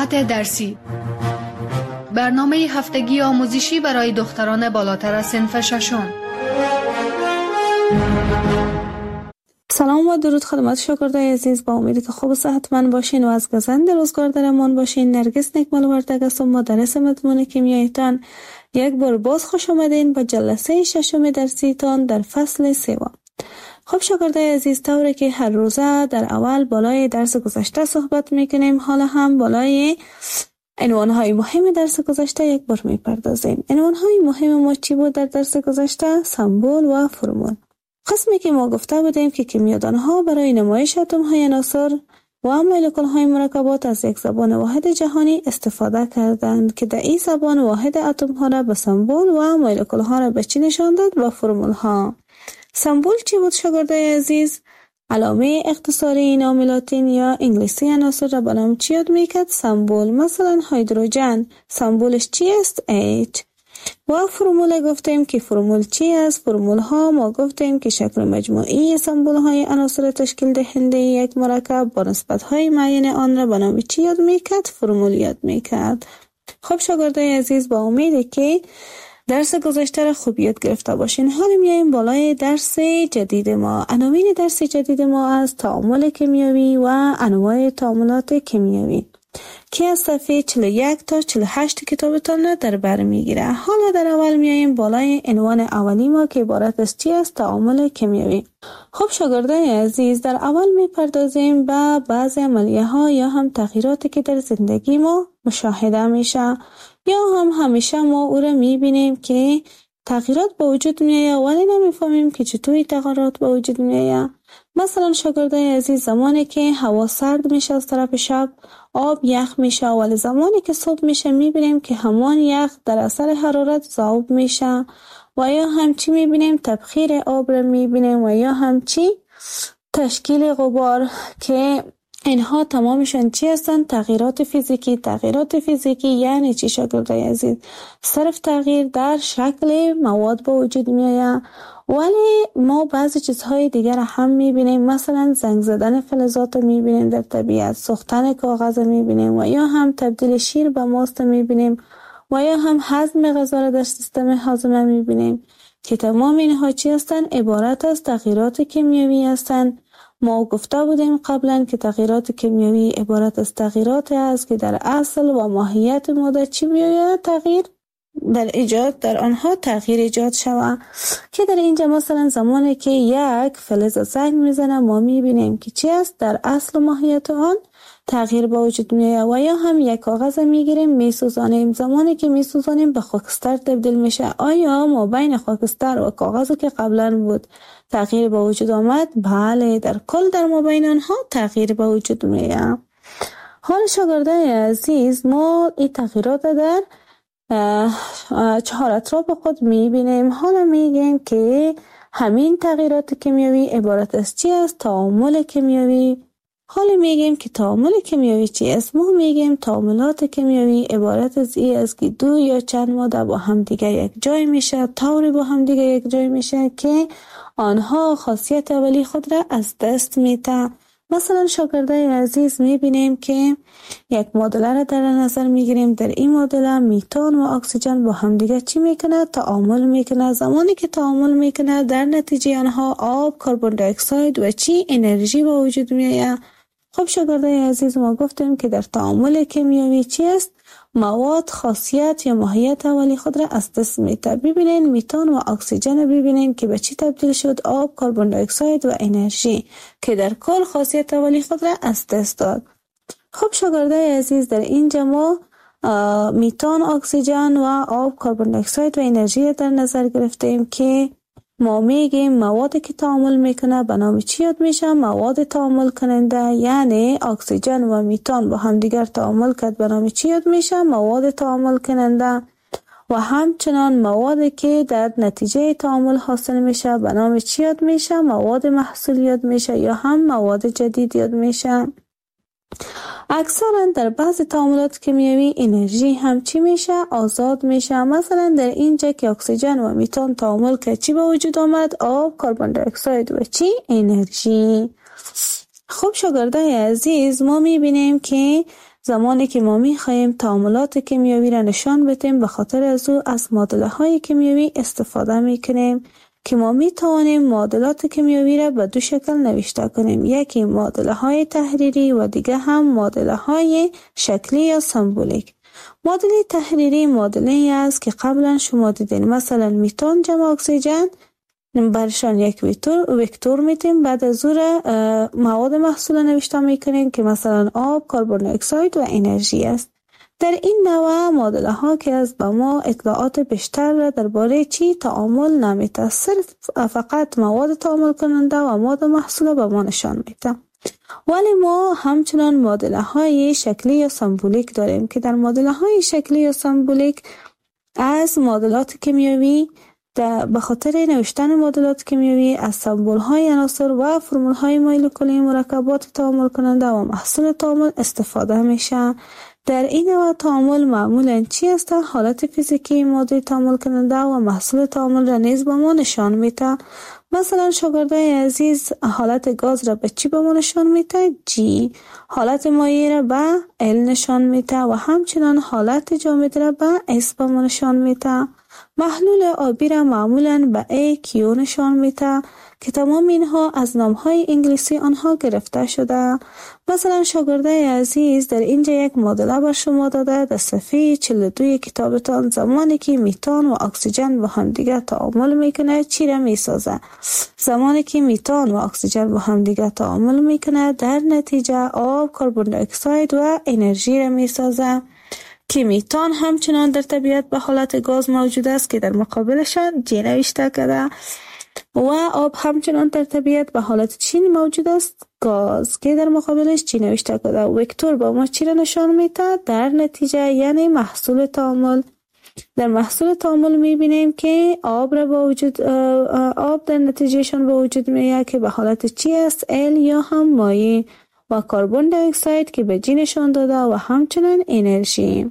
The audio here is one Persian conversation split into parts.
ساعت درسی، برنامه هفتگی آموزشی برای دختران بالاتر از صنف ششم. سلام و درود خدمت شاگردای عزیز، با امیدی که خوب و صحتمند باشین و از گزند روزگار در امان باشین. نرگس نکمل وردگ هستم، مدرس مضمون کیمیایتان. یک بار باز خوش آمدین به جلسه ششم درسیتان در فصل سوم. خب شاگردای عزیز، طوری که هر روزه در اول بالای درس گذشته صحبت میکنیم، حالا هم بالای عنوانهای مهم درس گذشته یک بار میپردازیم. عنوانهای مهم ما چی بود در درس گذشته؟ سمبل و فرمول. قسمی که ما گفته بودیم که کیمیادانها برای نمایش اتم‌های عناصر و مولکول‌های مرکبات از یک زبان واحد جهانی استفاده کردند که در این زبان واحد اتم‌ها را به سمبل و مولکول‌ها را به چی نشان داد؟ به فرمول‌ها. سمبل چی بود شاگردای عزیز؟ علامه اختصاری نام لاتین یا انگلیسی عناصر را به نام چی یاد میکرد؟ سمبل. مثلا هیدروژن سمبلش چی است؟ H. و فرمول گفتیم که فرمول چی است؟ فرمول ها ما گفتیم که شکل مجموعی سمبل های عناصر تشکیل دهنده یک مرکب با نسبت های معین آن را به نام چی یاد میکرد؟ فرمول یاد میکرد. خب شاگردای عزیز، با امیده که درس گذشته را خوب یاد گرفته باشین. حالا میایم بالای درس جدید ما. عناوین درس جدید ما از تعامل کیمیایی و انواع تعاملات کیمیایی که از صفحه 41 تا 48 کتابتان را در بر میگیره. حالا در اول میایم بالای عنوان اولی ما که عبارت از چی است؟ تعامل کیمیایی. خب شاگردای عزیز، در اول میپردازیم به بعضی عملیه ها یا هم تغییراتی که در زندگی ما مشاهده میشه یا هم همیشه ما او را میبینیم که تغییرات به وجود میآید ولی نمیفهمیم که چطوری تغییرات به وجود میآید. مثلا شاگردای عزیز، زمانی که هوا سرد میشه از طرف شب آب یخ میشه، ولی زمانی که صبح میشه میبینیم که همان یخ در اثر حرارت ذوب میشه و یا همچی میبینیم تبخیر آب را میبینیم و یا همچی تشکیل غبار که اینها تمامشان چی هستند؟ تغییرات فیزیکی. تغییرات فیزیکی یعنی چی شاگردای عزیز؟ صرف تغییر در شکل مواد به وجود میآید، ولی ما بعضی چیزهای دیگر هم میبینیم. مثلا زنگ زدن فلزات میبینیم در طبیعت، سوختن کاغذ میبینیم و یا هم تبدیل شیر به ماست میبینیم و یا هم هضم غذا در سیستم هاضمه میبینیم که تمام اینها چی هستند؟ عبارت از تغییرات کیمیایی هستند. ما گفته بودیم قبلا که تغییرات کیمیایی عبارت از تغییراتی است که در اصل و ماهیت ماده چی بیاید؟ تغییر در ایجاد در آنها تغییر ایجاد شود. که در اینجا مثلا زمانی که یک فلز زنگ میزنه ما میبینیم که چی است؟ در اصل و ماهیت آن تغییر به وجود میآید. و یا هم یک کاغذ میگیریم میسوزانیم، زمانی که میسوزانیم به خاکستر تبدیل میشه. آیا ما بین خاکستر و کاغذی که قبلا بود تغییر به وجود آمد؟ بله، در کل در ما بین آنها تغییر به وجود میآید. حال شاگردای عزیز، ما این تغییرات در 4 اطراف خود میبینیم. حالا میگیم که همین تغییرات کیمیایی عبارت از چی است؟ تعامل کیمیایی. حالا میگیم که تعامل کیمیایی چی است؟ ما میگیم تعاملات کیمیایی عبارت از این است که دو یا چند ماده با هم دیگه یک جای میشه، طوری با هم دیگه یک جای میشه که آنها خاصیت اولی خود را از دست میده. مثلا شاگردای عزیز میبینیم که یک معادله را در نظر میگیریم. در این معادله میتان و اکسیژن با هم دیگه چی میکنه؟ تعامل میکنه. زمانی که تعامل میکنه در نتیجه آنها آب، کربن دی اکساید و چی؟ انرژی به وجود میآید. خب شاگردای عزیز، ما گفتیم که در تعامل کیمیایی چی است؟ مواد خاصیت یا ماهیت اولی خود را از دست میده. ببینین میتان و اکسیژن ببینین که به چی تبدیل شد؟ آب، کربن دی اکساید و انرژی که در کل خاصیت اولی خود را از دست داد. خب شاگردای عزیز، در اینجا ما میتان، اکسیژن و آب، کربن دی اکساید و انرژی در نظر گرفتیم که ما میگیم موادی که تعامل میکنه به نام چی یاد میشه؟ مواد تعامل کننده. یعنی اکسیژن و میتان با هم دیگر تعامل کرد به نام چی یاد میشه؟ مواد تعامل کننده. و همچنان موادی که در نتیجه تعامل حاصل میشه به نام چی یاد میشه؟ مواد محصول یاد میشه یا هم مواد جدید یاد میشه. اکثرا در بعض تعاملات کیمیایی انرژی هم چی میشه؟ آزاد میشه. مثلا در اینجا که اکسیژن و میتان تعامل که چی به وجود آمد؟ آب، کربن دی اکساید و چی؟ انرژی. خب شاگردای عزیز، ما میبینیم که زمانی که ما می‌خواهیم تعاملات کیمیایی را نشان بدیم، به خاطر از او از معادله‌های کیمیایی استفاده می‌کنیم که ما می‌توانیم معادلات کیمیایی را به دو شکل نوشته کنیم، یکی معادله‌های تحریری و دیگه هم معادله‌های شکلی یا سمبولیک. معادله تحریری معادله‌ای است که قبلا شما دیدین، مثلا میتان جمع اکسیژن برشان یک وکتور میتیم، بعد از او مواد محصول نوشته میکنیم که مثلا آب، کربن دی اکساید و انرژی است. در این نوع معادله ها که از به ما اطلاعات بیشتر را درباره چی تعامل نمیده، صرف فقط مواد تعامل کننده و مواد محصول به ما نشان میده. ولی ما همچنان معادله های شکلی یا سمبولیک داریم که در معادله های شکلی یا سمبولیک از معادلات کیمیایی به خاطر نوشتن معادلات کیمیایی از سمبول های عناصر و فرمول های مولکولی مرکبات تعامل کننده و محصول تعامل استفاده میشه. در این نوع تعامل معمولاً چی است؟ حالت فیزیکی ماده تعامل کننده و محصول تعامل را نیز به ما نشان میده. مثلا شاگردای عزیز حالت گاز را به چی به ما نشان میده؟ G. حالت مایع را به L نشان میده و همچنان حالت جامد را به S به ما نشان میده. محلول آبی را معمولاً به AQ نشان میده که تمام اینها از نامهای انگلیسی آنها گرفته شده. مثلا شاگردای عزیز در اینجا یک معادله بر شما داده در صفحه 42 کتابتان، زمانی که میتان و اکسیژن با هم دیگه تعامل میکنه چی را میسازه؟ زمانی که میتان و اکسیژن با هم دیگه تعامل میکنه در نتیجه آب، کربن دی اکساید و انرژی را میسازه که میتان همچنان در طبیعت به حالت گاز موجود است که در مقابلشان G نوشته کرده و آب همچنان در طبیعت به حالت چی موجود است؟ گاز که در مقابلش چی نوشته کرده. وکتور با ما چی را نشان میده؟ در نتیجه یعنی محصول تعامل. در محصول تعامل میبینیم که آب را با وجود آب در نتیجهشان به وجود میاد که به حالت چی است؟ L یا هم مایع و کربن دی اکساید که به G نشان داده و همچنان انرژی.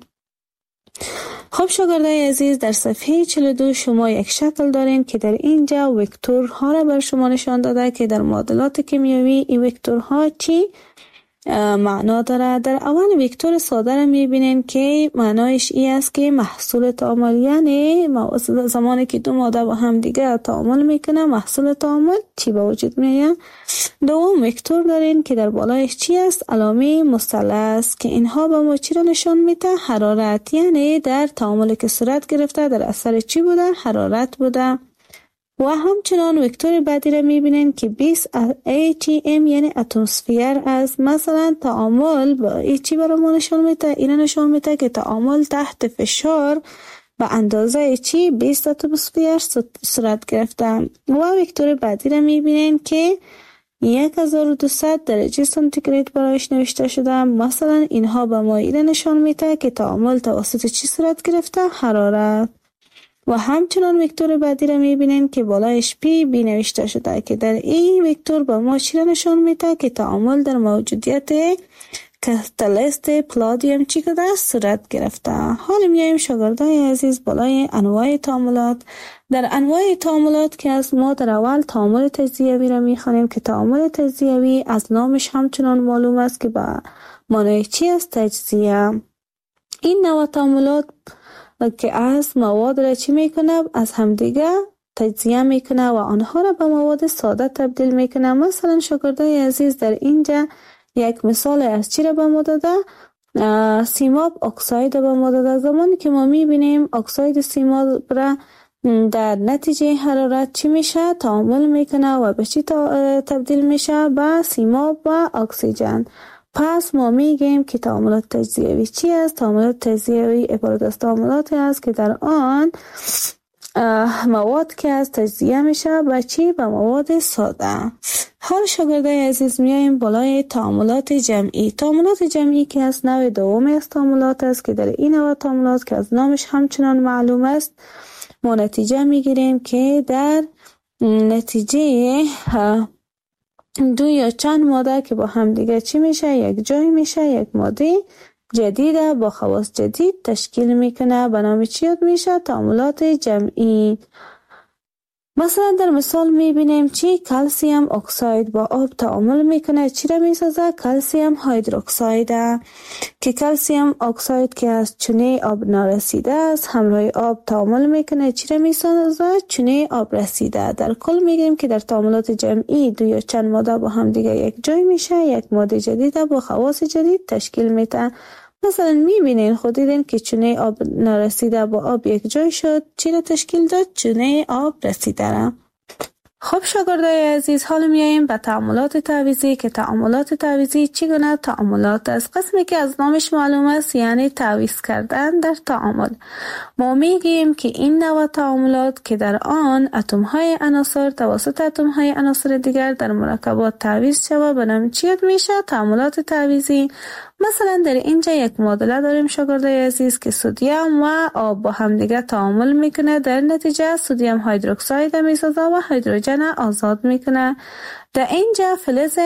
خب شاگردای عزیز در صفحه 42 شما یک شکل دارین که در اینجا وکتورها را بر شما نشان داده که در معادلات کیمیایی این وکتورها چی معنا داره. در اول وکتور ساده را میبینین که معنایش ای است که محصول تعامل، یعنی زمانی که دو ماده با هم دیگه تعامل میکنه محصول تعامل چی به وجود میاد. دوم وکتور دارین که در بالایش چی است؟ علامه مثلث که اینها به ما چی را نشان میده؟ حرارت، یعنی در تعاملی که صورت گرفته در اثر چی بوده؟ حرارت بوده. و همچنان وکتور بعدی را میبینین که 20 ATM یعنی اتمسفر است. مثلا تعامل با چی برای ما نشان میده؟ این نشان میده که تعامل تحت فشار به اندازه چی 20 اتمسفر صورت گرفته. و وکتور بعدی را میبینین که 1200 درجه سانتیگراد برایش نوشته شده. مثلا اینها به ما این نشان میده که تعامل توسط چی صورت گرفته؟ حرارت. و همچنان وکتور بعدی را میبینین که بالایش پی بی نوشته شده که در این وکتور با ما چی را نشان میده که تعامل در موجودیت کاتالیست پلادیم چی کده صورت گرفته. حالا میایم شاگردای عزیز بالای انواع تعاملات. در انواع تعاملات که از ما در اول تعامل تجزیوی را میخوانیم که تعامل تجزیوی از نامش همچنان معلوم است که با معنای چی است؟ تجزیه. این نوع تعاملات که از مواد را چی میکنه؟ از همدیگه تجزیه میکنه و آنها را به مواد ساده تبدیل میکنه. مثلا شاگردای عزیز در اینجا یک مثال از چی را به ما داده؟ سیماب اکساید به ما داده. زمانی که ما میبینیم اکساید سیماب را در نتیجه حرارت چی میشه؟ تعامل میکنه و به چی تبدیل میشه؟ به سیماب و اکسیژن. پس ما میگیم که تعاملات تجزیوی چی است؟ تعاملات تجزیوی عبارت از تعاملاتی است که در آن مواد که از تجزیه میشه به چی؟ به مواد ساده. حال شاگردای عزیز میایم بالای تعاملات جمعی. تعاملات جمعی که از نوع دوم از تعاملات است که در این نوع تعاملات که از نامش همچنان معلوم است ما نتیجه میگیریم که در نتیجه دو یا چند ماده که با هم دیگه چی میشه؟ یک جای میشه، یک ماده جدیده با خواص جدید تشکیل میکنه. به نام چی یاد میشه؟ تعاملات جمعی. مثلا در مثال میبینیم چی کلسیم اکساید با آب تعامل میکنه، چی را میسازه؟ کلسیم هیدروکساید که کلسیم اکساید که از چونه آب نارسیده است همراه آب تعامل میکنه، چی را میسازه؟ چونه آب رسیده. در کل میگیم که در تعاملات جمعی دو یا چند ماده با هم دیگه یک جای میشه، یک ماده جدید با خواص جدید تشکیل میده. مثلا میبینین خود دیدین که چونه آب نارسیده با آب یک جای شد، چی را تشکیل داد؟ چونه آب رسیده را. خب شاگردای عزیز، حالا میاییم به تعاملات تعویضی که تعاملات تعویضی چگونه تعاملات است. قسمی که از نامش معلوم است یعنی تعویض کردن در تعامل. ما میگیم که این نوع تعاملات که در آن اتم های عناصر توسط اتم های عناصر دیگر در مرکبات تعویض شود به نام چی یاد میشه؟ تعاملات تعویضی. مثلا در اینجا یک معادله داریم شاگردای عزیز که سدیم و آب با هم دیگه تعامل میکنه، در نتیجه سدیم هیدروکساید میسازه و هیدروژن آزاد میکنه. در اینجا فلز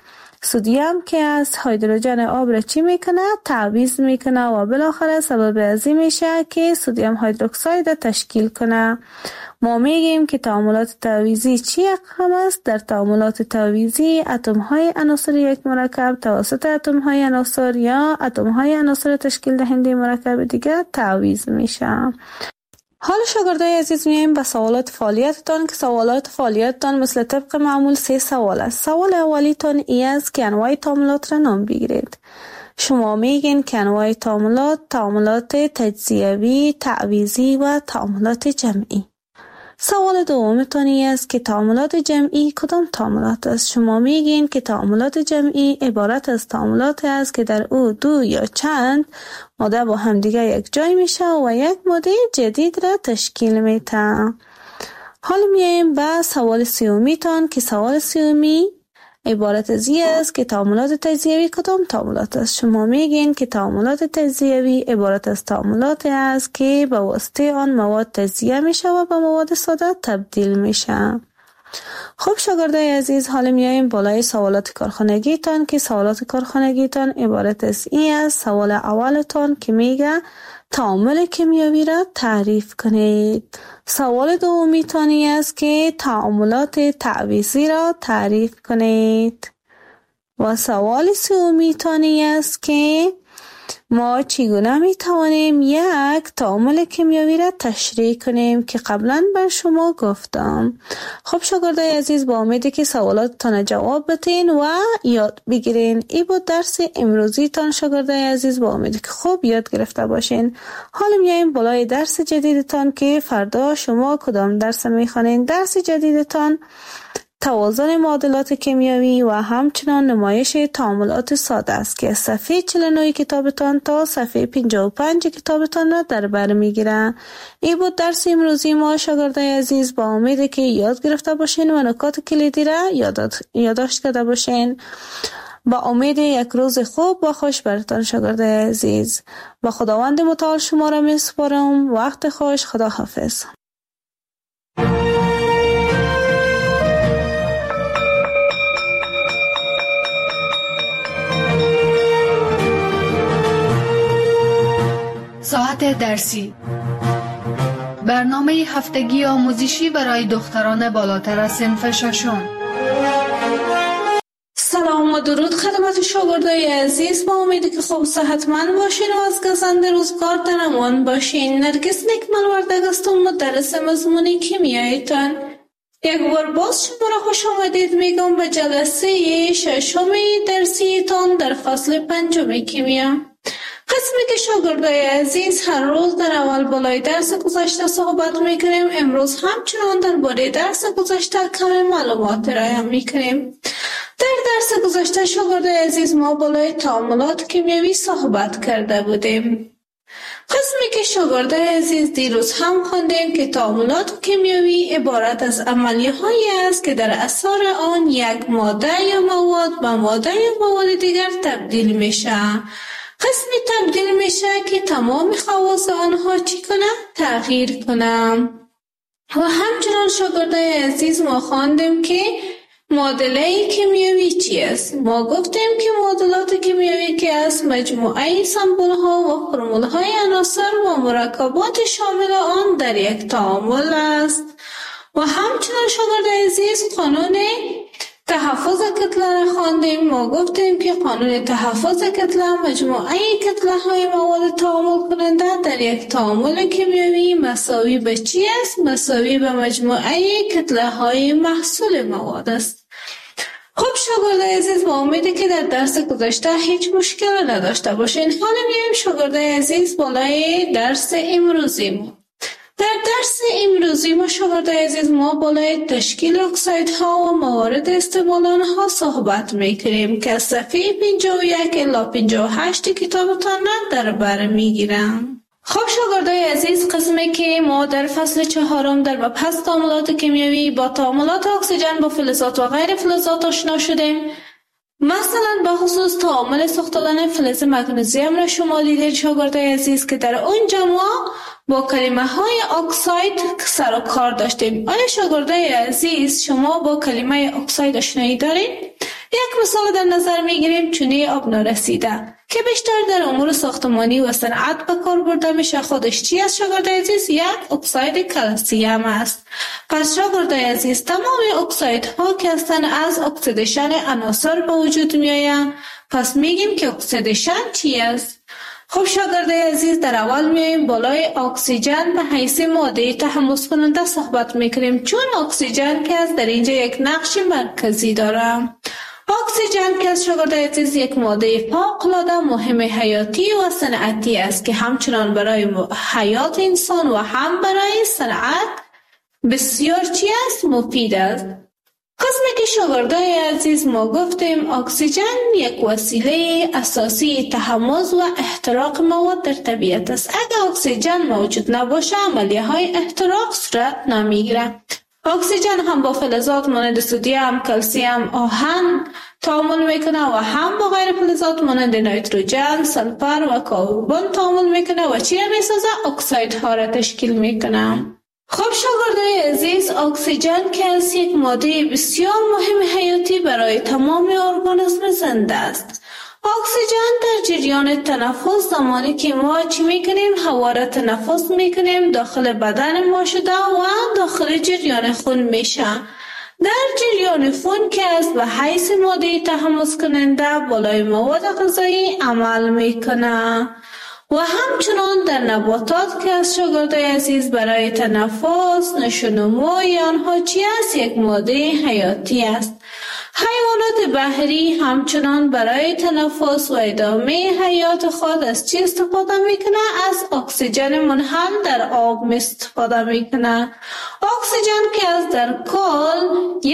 سدیم که از هیدروژن آب را چی میکنه؟ تعویض میکنه و بالاخره سبب ازی میشه که سدیم هیدروکساید تشکیل کنه. ما میگیم که تعاملات تعویضی چی اقسام است؟ در تعاملات تعویضی اتم های عناصر یک مرکب توسط اتم های عناصر یا اتم های عناصر تشکیل دهنده مرکب دیگر تعویض میشه. حالا شاگردای عزیز میایم به سوالات فعالیتتان که سوالات فعالیتتان مثل طبق معمول 3 سوال است. سوال اولیتان ای است که انواع تعاملات را نام بگیرید. شما میگین که انواع تعاملات تجزیوی، تعویضی و تعاملات جمعی. سوال دومتان است که تعاملات جمعی کدام تعاملات است؟ شما میگین که تعاملات جمعی عبارت از تعاملات است که در او دو یا چند ماده با هم دیگه یک جای میشه و یک ماده جدید را تشکیل میده. حالا میایم به سوال سومیتان که سوال سومی عبارت از این است که تعاملات تجزیوی کدام تعاملات است؟ شما میگین که تعاملات تجزیوی عبارت از تعاملات است که به واسطه آن مواد تجزیه میشه و به مواد ساده تبدیل میشه. خب شاگردای عزیز، حالا میایم بالای سوالات کارخانگیتان که سوالات کارخانگیتان عبارت از این است. سوال اولتان که میگه تعامل کیمیایی را تعریف کنید. سوال دومیتانی است که تعاملات تعویضی را تعریف کنید. و سوال سومیتانی است که ما چگونه می توانیم یک تعامل کیمیایی را تشریح کنیم که قبلا بر شما گفتم. خب شاگردای عزیز، با امیدی که سوالاتتان جواب بدین و یاد بگیرین. ای بود درس امروزی تان شاگردای عزیز، با امیدی که خوب یاد گرفته باشین. حالا میاییم بالای درس جدیدتان که فردا شما کدام درس میخوانین. درس جدیدتان توازن معادلات کیمیایی و همچنان نمایش تعاملات ساده است که صفحه 49 کتابتان تا صفحه 55 کتابتان را در بر میگیره. این بود درس امروزی ما شاگردای عزیز، با امید که یاد گرفته باشین و نکات کلیدی را یادداشت کرده باشین. با امید یک روز خوب و خوش براتان شاگردای عزیز. با خداوند متعال شما را میسپارم. وقت خوش. خدا حافظ. ساعت درسی، برنامه هفتگی آموزشی برای دختران بالاتر از صنف ششم. سلام و درود خدمت شاگردای عزیز، با امیدی که خوب صحتمند باشین و از گزند روزگار در امان باشین. نرگس نکمل وردگ هستم، مدرس مضمون کیمیایتان. یک بار باز شما را خوش آمدید میگم به جلسه ششم درسیتان در فصل 5 کیمیا. قسمی که شاگردای عزیز هر روز در اول بالای درس گذشته صحبت میکنیم، امروز همچنان درباره درس گذشته کم معلومات ارائه میکنیم. در درس گذشته شاگردای عزیز ما بالای تعاملات کیمیایی صحبت کرده بودیم. قسمی که شاگردای عزیز دیروز هم خوندیم که تعاملات کیمیایی عبارت از عملیه‌هایی است که در اثر آن یک ماده یا مواد به ماده یا مواد دیگر تبدیل میشه. قسمی تبدیل میشه که تمام خواص آنها چی کنه؟ تغییر کنه. و همچنان شاگردای عزیز ما خواندیم که معادله کیمیایی چی است؟ ما گفتیم که معادلات کیمیایی که است مجموعه سمبل ها و فرمول های عناصر و مرکبات شامل آن در یک تعامل است. و همچنین شاگرد عزیز قانون تحفظ کتله را خواندیم. ما گفتیم که قانون تحفظ کتله مجموعه کتله های مواد تعامل کننده در یک تعامل کیمیایی مساوی به چی است؟ مساوی به مجموعه کتله های محصول مواد است. خب شاگرد عزیز، با امیدی که در درس گذشته هیچ مشکلی نداشته باشین. حالا میایم شاگرد عزیز بالای درس امروزی ما. در درس امروزی ما شاگرد عزیز بالای تشکیل اکسایدها و موارد استعمال آنها صحبت میکنیم که از صفحه 51 الی 58 کتابتان در بر میگیرم. خب شاگردای عزیز، قسمی که ما در فصل 4 در مبحث تعاملات کیمیایی با تعاملات اکسیژن با فلزات و غیر فلزات آشنا شدیم. مثلا به خصوص تعامل ساختن فلز مگنیزیم را شما دیدید شاگردای عزیز که در اونجا ما با کلمه های اکساید سر و کار داشتیم. آیا شاگردای عزیز شما با کلمه اکساید آشنایی دارید؟ یک مثال در نظر میگیریم، چونه آب نارسیده که بیشتر در امور ساختمانی و صنعت به کار برده میشه. خودش چی است شاگردای عزیز؟ یک اکساید کلسیم است. پس شاگردای عزیز، تمام اکسایدها که هستند از اکسیدیشن عناصر به وجود میآیند. پس میگیم که اکسیدیشن چی است؟ خب شاگردای عزیز، در اول میایم بالای اکسیژن به حیث ماده تحمض کننده صحبت میکنیم، چون اکسیژن که از در اینجا یک نقش مرکزی داره. اکسیژن که از شاگردای عزیز یک ماده فوق‌العاده مهم حیاتی و صنعتی است که همچنان برای حیات انسان و هم برای صنعت بسیار چی است؟ مفید است. قسمی که شاگردای عزیز ما گفتیم اکسیژن یک وسیله اساسی تحمض و احتراق مواد در طبیعت است. اگر اکسیژن موجود نباشه عملیه های احتراق صورت نمیگیره. اکسیژن هم با فلزات مانند سدیم، کلسیم، آهن تعامل میکنه و هم با غیر فلزات مانند نیتروژن، سلفر و کربن تعامل میکنه و چی را میسازه؟ اکسایدها را تشکیل میکنه. خب شاگردای عزیز، اکسیژن که از یک ماده بسیار مهم حیاتی برای تمام ارگانیسم زنده است. اکسیژن در جریان تنفس، زمانی که ما چی میکنیم؟ هوا را تنفس میکنیم، داخل بدن ما شده و داخل جریان خون میشه. در جریان خون که از به حیث ماده تحمض کننده بالای مواد غذایی عمل میکنه. و همچنان در نباتات که از شاگردای عزیز برای تنفس، نشونمای آنها چی است؟ یک ماده حیاتی است. حیوانات بحری همچنان برای تنفس و ادامه حیات خود از چی استفاده میکنه؟ از اکسیژن منحل در آب استفاده میکنه. اکسیژن که از در کل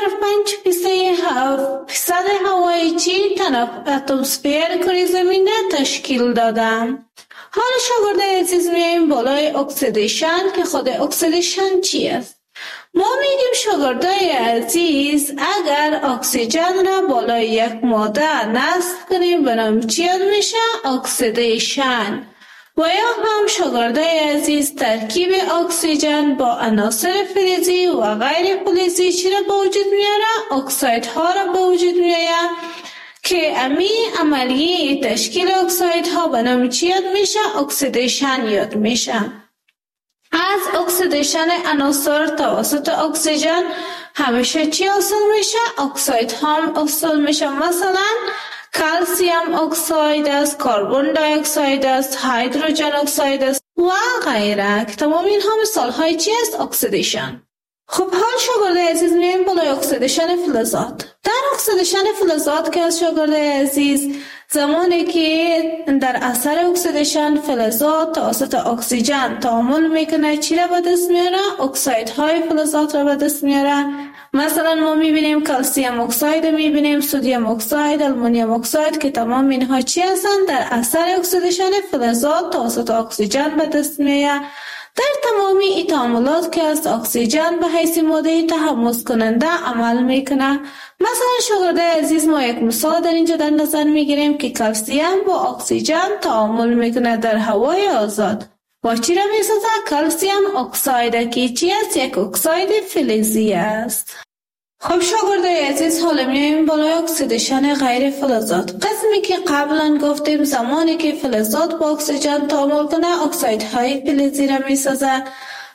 1/5% هوای چی اتمسفر کره زمین تشکیل داده. حالا شاگردای عزیز میایم بالای اکسیدیشن که خود اکسیدیشن چی است؟ ما میگیم شاگردای عزیز، اگر اکسیژن را بالای یک ماده نصب کنیم به نام چی میشه؟ اکسیدیشن. و یا هم شاگردای عزیز، ترکیب اکسیژن با عناصر فلزی و غیر فلزی چی را به وجود میاره؟ اکسایدها را به وجود میاره که امی عملیه تشکیل اکسایدها به نام چی یاد میشه؟ اکسیدیشن یاد میشه. از اکسیدیشن عناصر توسط اکسیژن همیشه چی حاصل میشه؟ اکساید هم حاصل میشه. مثلا کلسیم اکساید است، کربن دی اکساید است، هیدروژن اکساید است و غیره. تمام اینها مثال های چی است؟ اکسیدیشن. خب حال شاگردای عزیز میایم بالای اکسیدیشن فلزات. در اکسیدیشن فلزات که از شاگردای عزیز، زمانی که در اثر اکسیدیشن فلزات توسط اکسیژن تعامل میکنه چی را به دست میاره؟ اکسایدهای فلزات را به دست میاره. مثلا ما میبینیم کلسیم اکساید، میبینیم سدیم اکساید، آلومینیوم اکساید که تمام اینها چی هستند؟ در اثر اکسیدیشن فلزات توسط اکسیژن به دست میاره. در تمامی این تعاملات که از اکسیژن به حیث ماده تحمض کننده عمل میکنه. مثلا شاگردای عزیز، ما یک مثال در اینجا در نظر میگیریم که کلسیم با اکسیژن تعامل میکنه در هوای آزاد و چی را میسازه؟ کلسیم اکساید که چی است؟ یک اکساید فلزی است. خب شاگردای عزیز، حالا میایم بالای اکسیدیشن غیر فلزات. قسمی که قبلا گفتیم زمانی که فلزات با اکسیژن تعامل کنه اکسایدهای فلزی را میسازه.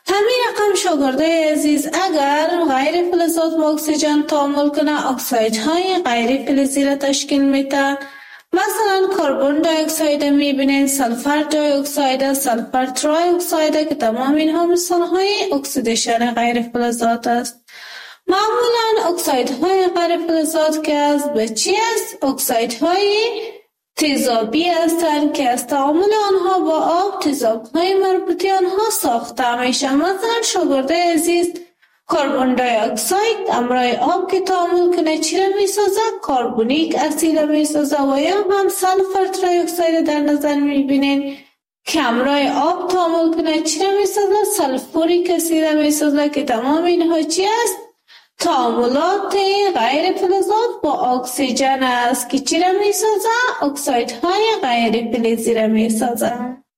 همین رقم شاگردای عزیز اگر غیر فلزات با اکسیژن تعامل کنه اکسایدهای غیر فلزی را تشکیل میده. مثلا کربن دی اکساید میبینین، سلفر دی اکساید، سلفر تری اکساید که تمام اینها مثالهای اکسیدیشن غیر فلزات است. معمولا اکسایدهای غیر فلزات که از به چی است؟ اکسایدهای تیزابی هستند که از تعامل آنها با آب تیزابهای مربوطه آنها ساخته میشه. مثلا شاگرده عزیز کربن دی اکساید همراه آب که تعامل کنه چی را میسازه؟ کربونیک اسید را میسازه. و یا هم سلفر تری اکساید در نظر میبینین که همراه آب تعامل کنه چی را میسازه؟ سلفوریک اسید را میسازه که تمام اینها چی است؟ تعاملات غیر فلزات با اکسیژن است که چی را میسازه؟ اکسایدهای غیر فلزی را میسازه.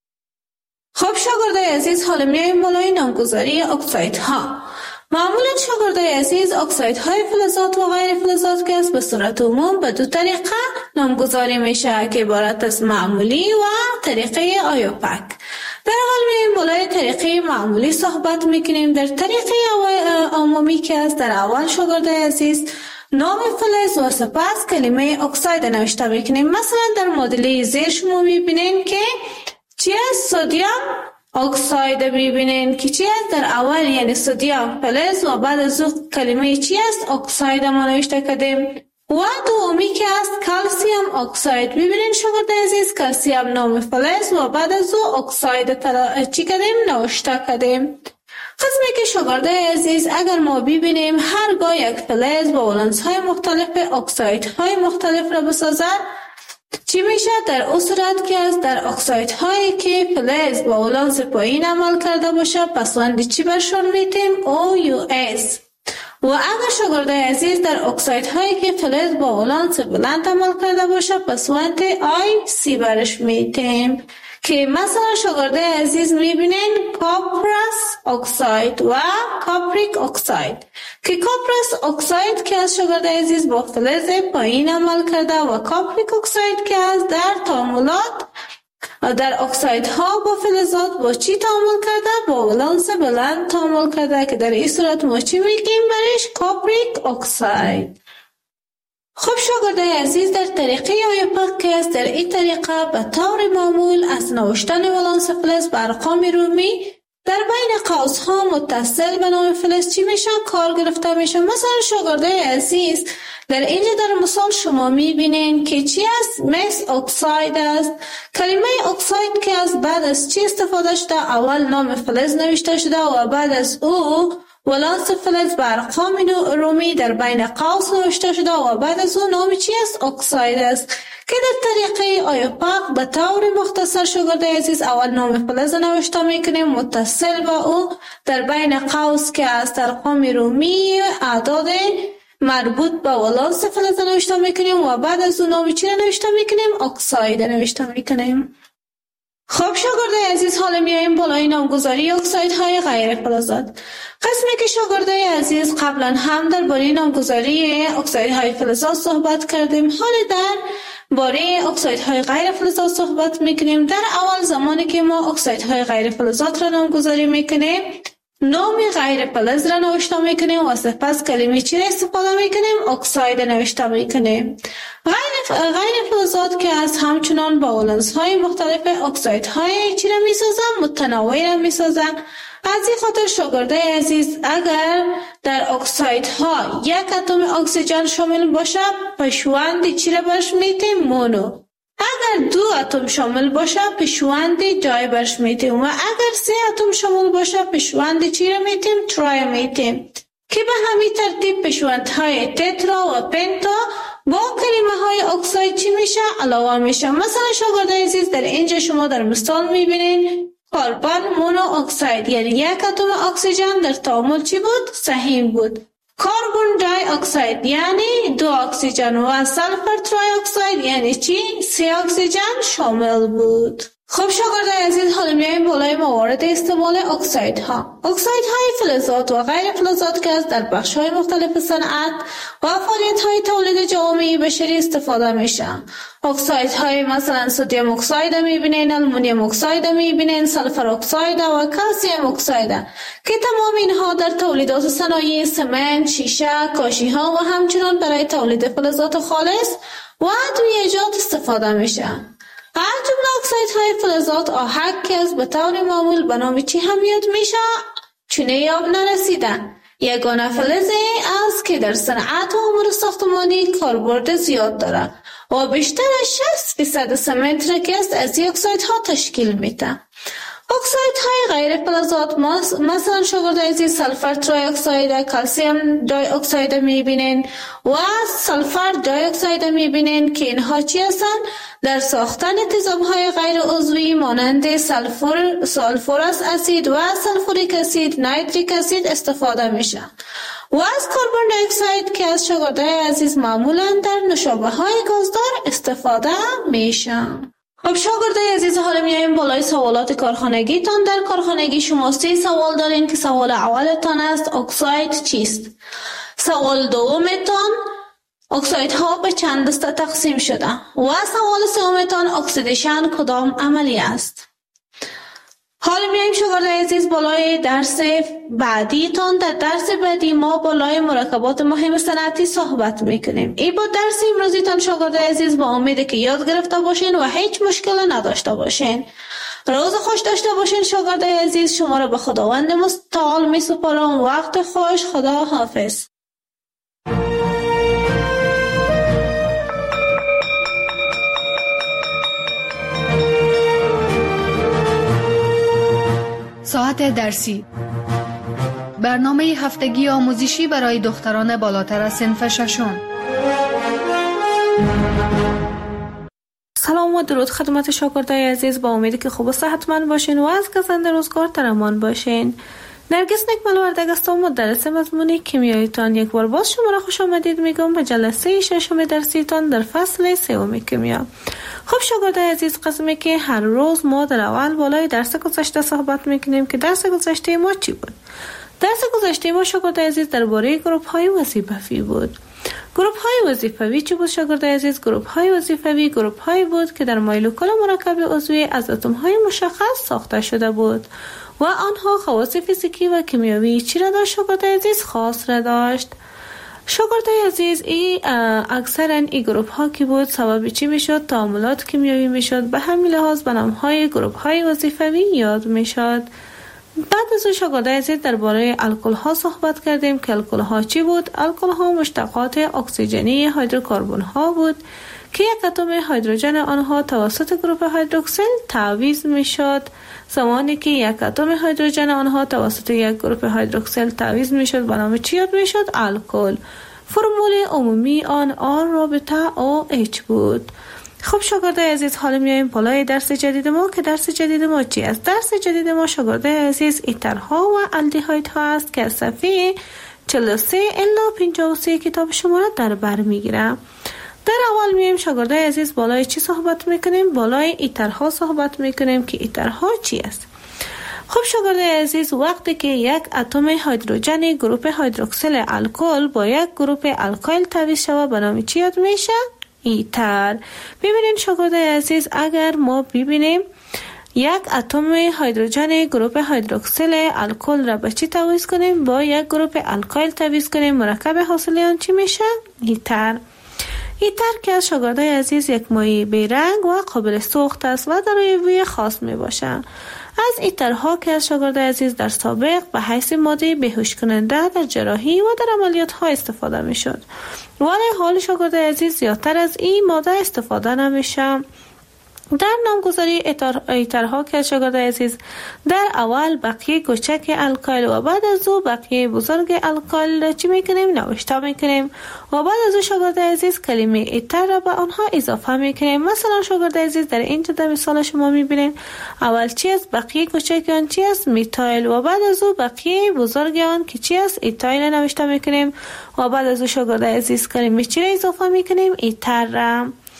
خب شاگردای عزیز حالا میایم بالای نامگذاری اکسایدها. معمولا شاگردای عزیز اکسایدهای فلزات و غیر فلزات که است به صورت عموم به دو طریقه نامگذاری میشه که عبارت از معمولی و طریقه آیوپک. در حال میایم بالای طریقه معمولی صحبت میکنیم. در طریقه عمومی که است در اول شاگردای عزیز نام فلز و سپس کلمه اکساید نوشته میکنیم. مثلا در مدل زیر شما میبینین که چی است؟ سدیم اکساید میبینین که چی است؟ در اول یعنی سدیم فلز و بعد از او کلمه چی است؟ اکساید ما نوشته کردیم. و دومی که است کلسیم اکساید. ببینین شاگرد عزیز کلسیم نام فلز و بعد از او اکساید چی کردیم؟ نوشته کردیم. قسمی که شاگرد عزیز اگر ما ببینیم هرگاه یک فلز با ولانس های مختلف اکساید های مختلف را بسازد چی میشه؟ در اون صورت که است در اکساید هایی که فلز با ولانس پایین عمل کرده باشه پسوند چی برشون میتیم؟ OUS. و اگر شاگرد عزیز در اکساید هایی که فلز با ولانس بلند عمل کرده باشه پسوند IC برش میتیم که مثلا شاگرد عزیز میبینین کپرس اکساید و کاپریک اکساید که کپرس اکساید که از شاگرد عزیز با فلز پایین عمل کرده و کاپریک اکساید که از در تعاملات در اکسایدها با فلزات با چی تعامل کرده؟ با ولانس بلند تعامل کرده که در این صورت ما چی میگیم برش؟ کاپریک اکساید. خب شاگردای عزیز در طریقه آیوپک که است در این طریقه به طور معمول از نوشتن ولانس فلز به ارقام رومی در بین قوس‌ها متصل به نام فلز چی میشه؟ کار گرفته میشه. مثلا شاگردای عزیز در اینجا در مثال شما میبینین که چی است؟ مس اکساید است. کلمه اکساید که از بعد از چی استفاده شده؟ اول نام فلز نوشته شده و بعد از او ولانس فلز به ارقام رومی در بین قوس نوشته شده و بعد از او نام چی است؟ اکساید است که در طریقه آیوپک به طور مختصر شاگرد عزیز اول نام فلز نوشته میکنیم متصل به او در بین قوس که از ارقام رومی اعداد مربوط به ولانس فلز نوشته میکنیم و بعد از اون نام چی نوشته میکنیم؟ اکساید نوشته میکنیم. خب شاگردای عزیز حالا میایم بالای نامگذاری اکسایدهای غیر فلزات. قسمی که شاگردای عزیز قبلا هم در باره نامگذاری اکسایدهای فلزات صحبت کردیم. حالا در باره اکسایدهای غیر فلزات صحبت میکنیم. در اول زمانی که ما اکسایدهای غیر فلزات را نامگذاری میکنیم نام غیر فلز را نوشته میکنیم و سپس کلمه چی را استفاده میکنیم؟ اکساید نوشته میکنیم. غیر فلزات که از همچنان با ولانس های مختلف اکسایدهای چی را میسازن؟ متنوع را میسازن. از این خاطر شاگردای عزیز اگر در اکسایدها یک اتم اکسیژن شامل باشه پشوند چی را برش میتیم؟ مونو. اگر دو اتم شامل باشه پشوند دای برش میتیم و اگر سه اتم شامل باشه پشوند چی را میتیم؟ ترای میتیم که به همین ترتیب پشوندهای تترا و پنتا با کلمه های اکساید چی میشه؟ علاوه میشه. مثلا شاگردای عزیز در اینجا شما در مثال میبینین کربن مونو اکساید یعنی یک اتم اکسیژن در تعامل چی بود؟ سهیم بود. کربن دی اکساید یعنی دو اکسیژن و سلفر تری اکساید یعنی چی؟ سه اکسیژن شامل بود. خب شاگردان عزیز، حالا میایم بالای موارد استعمال اکسایدها. اکسایدهای فلزات و غیر فلزات که از در بخش‌های مختلف صنعت و فعالیت‌های تولید جوامع بشری استفاده میشن. اکسایدهای مثلا سدیم اکساید میبینین، آلومینیوم اکساید میبینین، سلفر اکساید و کلسیم اکساید که تمام اینها در تولیدات صنایع سمنت، شیشه، کاشی‌ها و همچنین برای تولید فلزات خالص و ادویه‌جات استفاده میشن. از جمله اکسایدهای فلزات آهک که از به طور معمول به نام چی هم یاد میشه چونه یاب نرسیدن. یگانه فلزی است که در صنعت و امور ساختمانی کاربرد زیاد داره و بیشتر از 60% سمنت را که از این اکسایدها تشکیل میده. اکسایدهای غیر فلزات مثلا شاگرد عزیز سلفر تری اکساید، کلسیم دی اکساید میبینین و سلفر دی اکساید میبینین که اینها چی هستن؟ در ساختن تیزاب‌های غیر عضوی مانند سلفورس اسید و سلفوریک اسید، نایتریک اسید استفاده میشن و از کربن دی اکساید که از شاگردای عزیز معمولا در نوشابه‌های گازدار استفاده میشن. خب شاگردای عزیز، حالا میایم بالای سوالات کارخانگی تان. در کارخانگی شما 3 سوال دارین که سوال اولتان است اکساید چیست؟ سوال دومتان اکسایدها به چند دسته تقسیم شده و سوال سومتان اکسیدیشن کدام عملی است؟ حالا میایم شاگردای عزیز بالای درس بعدی تان. در درس بعدی ما بالای مرکبات مهم صنعتی صحبت میکنیم. این با درس امروزی تان شاگردای عزیز با امید که یاد گرفته باشین و هیچ مشکل نداشته باشین. روز خوش داشته باشین شاگردای عزیز. شما را به خداوند متعال میسپارم. وقت خوش. خدا حافظ. ساعت درسی، برنامه هفتگی آموزشی برای دختران بالاتر از صنف ششم. سلام و درود خدمت شاگردای عزیز. با امیدی که خوب و صحتمند باشین و از گزنده روزگار در امان باشین. نرگس نکمل وردگ هستم، مدرس مضمون کیمیایتان. یک بار باز شما را خوش آمدید میگم به جلسه ششم درسیتان در فصل 3 کیمیا. خب شاگردای عزیز، قسمی که هر روز ما در اول بالای درس گذشته صحبت میکنیم که درس گذشته ما چی بود؟ درس گذشته ما شاگردای عزیز درباره گروپ های وظیفوی بود. گروپ های وظیفوی چی بود شاگردای عزیز؟ گروپ های وظیفوی گروپ هایی بود که در مولکول مرکب عضوی از اتم های مشخص ساخته شده بود و آنها خواص فیزیکی و کیمیایی چی را داشت شاگردای عزیز؟ خاص را داشت. شاگردای عزیز، اکثرا این گروپ ها کی بود؟ سبب چی میشد؟ تعاملات کیمیایی میشد. به همین لحاظ به نام های گروپ های وظیفوی یاد میشد. بعد از شاگردای عزیز درباره الکل ها صحبت کردیم که الکل ها چی بود؟ الکل ها مشتقات اکسیژنی هیدروکربن ها بود که یک اتم هیدروژن آنها توسط گروپ هیدروکسیل تعویض میشد. زمانی که یک اتم هیدروژن آنها توسط یک گروپ هیدروکسیل تعویض میشد به نام چی یاد میشد؟ الکل. فرمول عمومی آن آر رابطه OH بود. خب شاگردای عزیز، حالا میایم بالای درس جدید ما که درس جدید ما چی است؟ درس جدید ما شاگردای عزیز ایترها و الدیهایدها است که از صفحه 43 الی 53 کتاب شما را در بر میگیرم. در اول میایم شاگردای عزیز بالای چی صحبت میکنیم؟ بالای ایترها صحبت میکنیم که ایترها چی است؟ خب شاگردای عزیز، وقتی که یک اتم هیدروژن گروپ هیدروکسیل الکل با یک گروپ الکایل تعویض شود به نام چی یاد میشه؟ ایتر. ببینید شاگردای عزیز، اگر ما ببینیم یک اتم هیدروژن گروپ هیدروکسیل الکل را به چی تعویض کنیم؟ با یک گروپ الکایل تعویض کنیم، مرکب حاصل آن چی میشه؟ ایتر. ایتر که از شاگردای عزیز یک مایع بیرنگ و قابل سوخت است و دارای بوی خاص می باشد. از ایترها که از شاگردای عزیز در سابق به حیث ماده بیهوش کننده در جراحی و در عملیات ها استفاده می شد، ولی حال شاگردای عزیز زیادتر از این ماده استفاده نمیشه. در نامگذاری ایترها که شاگردای عزیز در اول بقیه کوچک الکایل و بعد از او بقیه بزرگ الکایل چی میکنیم؟ نوشته میکنیم و بعد از او شاگردای عزیز کلمه ایتر را به آنها اضافه میکنیم. مثلا شاگردای عزیز در اینجا در مثال شما میبینیم اول چی است؟ بقیه کوچک آن چی است؟ میتایل و بعد از او بقیه بزرگ آن که چی است؟ ایتایل نوشته میکنیم و بعد از او شاگردای عزیز کلمه چی را اضافه میکنیم؟ ایتر را.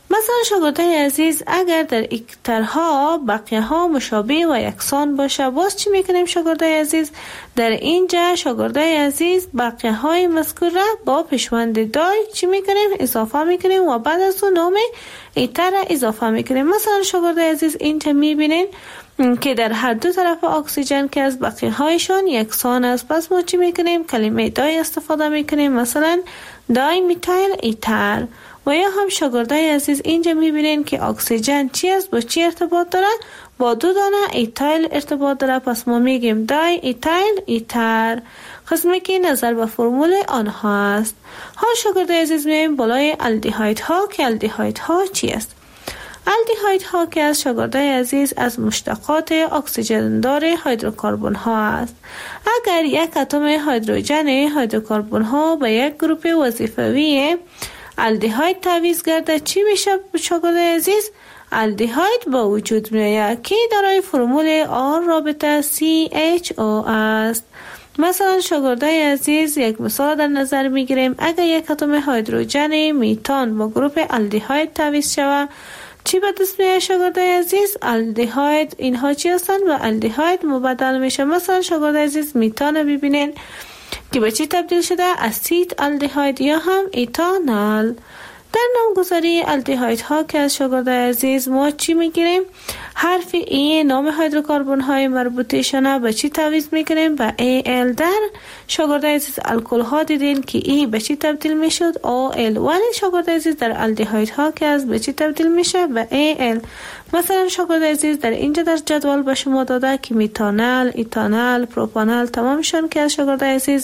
مثلا شاگردای عزیز اگر در اکترها بقیه ها مشابه و یکسان باشه، باز چی میکنیم شاگردای عزیز؟ در اینجا شاگردای عزیز بقیه های مذکور را با پیشوند دای چی میکنیم؟ اضافه میکنیم و بعد از اون نام ایتر را اضافه میکنیم. مثلا شاگردای عزیز اینجا میبینین که در هر دو طرف اکسیژن که از بقیه هایشان یکسان است، پس ما چی میکنیم؟ کلمه دای استفاده میکنیم، مثلا دای میتایل ایتر. و یا هم شاگردای عزیز اینجا میبینین که اکسیژن چی است؟ با چی ارتباط داره؟ با دو دانه ایتایل ارتباط داره، پس ما میگیم دای ایتایل ایتر، قسمی که نظر به فرمول آنها است. حال شاگردای عزیز میایم بالای الدیهاید ها که الدیهاید ها چی است؟ الدیهاید ها که از شاگردای عزیز از مشتقات اکسیژن دار هیدروکربن ها است. اگر یک اتم هیدروژن هیدروکربن ها به یک گروپ وظیفوی الدیهاید تعویض گرده چی میشه شاگردای عزیز؟ الدیهاید با وجود میآید که دارای فرمول آر رابطه CHO است. مثلا شاگردای عزیز یک مثال در نظر میگیریم. اگر یک اتم هیدروژن میتان با گروپ الدیهاید تعویض شود چی به دست میاد شاگردای عزیز؟ الدیهاید. اینها چی هستند؟ و الدیهاید مبدل میشه. مثلا شاگردای عزیز میتان ببینین که به چی تبدیل شده؟ اسید الدیهاید یا هم ایتانال. در نامگذاری الدیهاید ها که از شاگردای عزیز ما چی میگیریم؟ حرف ای نام هیدروکربن های مربوطه به چی تعویض میکنیم؟ به AL. در شاگردای عزیز الکل ها دیدین که ای به چی تبدیل میشد؟ OL. ولی شاگردای عزیز در الدیهاید ها که از به چی تبدیل میشه؟ به AL. مثلا شاگردای عزیز در اینجا در جدول به شما داده که میتانل، ایتانل، پروپانل تمامشون که از شاگردای عزیز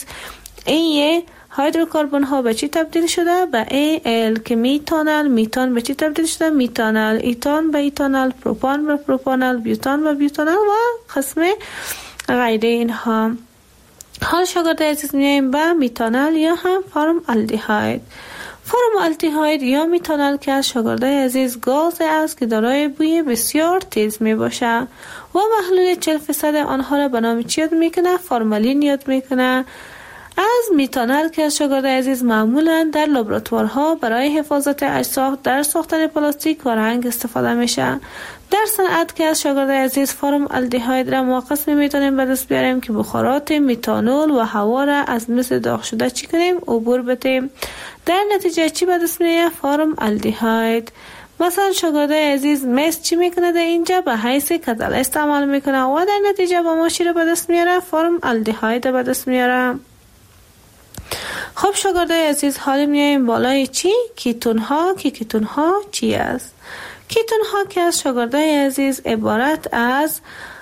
ای هیدروکربن ها به چی تبدیل شده؟ به AL که میتانل، میتان به چی تبدیل شده؟ میتانل، ایتان به ایتانل، پروپان به پروپانل، بیوتان به بیوتانل و قسم غیره اینها. حال شاگردای عزیز میایم به میتانل یا هم فرم الدیهاید. فرم الدیهاید یا میتانل که از شاگردای عزیز گاز است که دارای بوی بسیار تیز می باشه و محلول 40% آنها را به نام چی یاد میکنه؟ فرمالین یاد میکنه. از میتانل که از شاگردای عزیز معمولا در لابراتوارها برای حفاظت اجزا در ساختن پلاستیک و رنگ استفاده میشه. در صنعت که از شاگردای عزیز فرم الدیهاید را ما قسمی میتونیم به دست بیاریم که بخارات میتانول و هوا را از مثل داغ شده چی کنیم؟ عبور بدیم. در نتیجه چی به دست میاد؟ فرم الدیهاید. مثلا شاگردای عزیز مس چی میکنه؟ در اینجا به حیث کاتالیست عمل میکنه و در نتیجه با ما چی را به دست میاره؟ فرم الدیهاید به دست میاره. خب شاگردای عزیز حالا میایم بالای چی؟ کیتون ها. که کیتون ها چی است؟ کیتون ها که از شاگردای عزیز عبارت از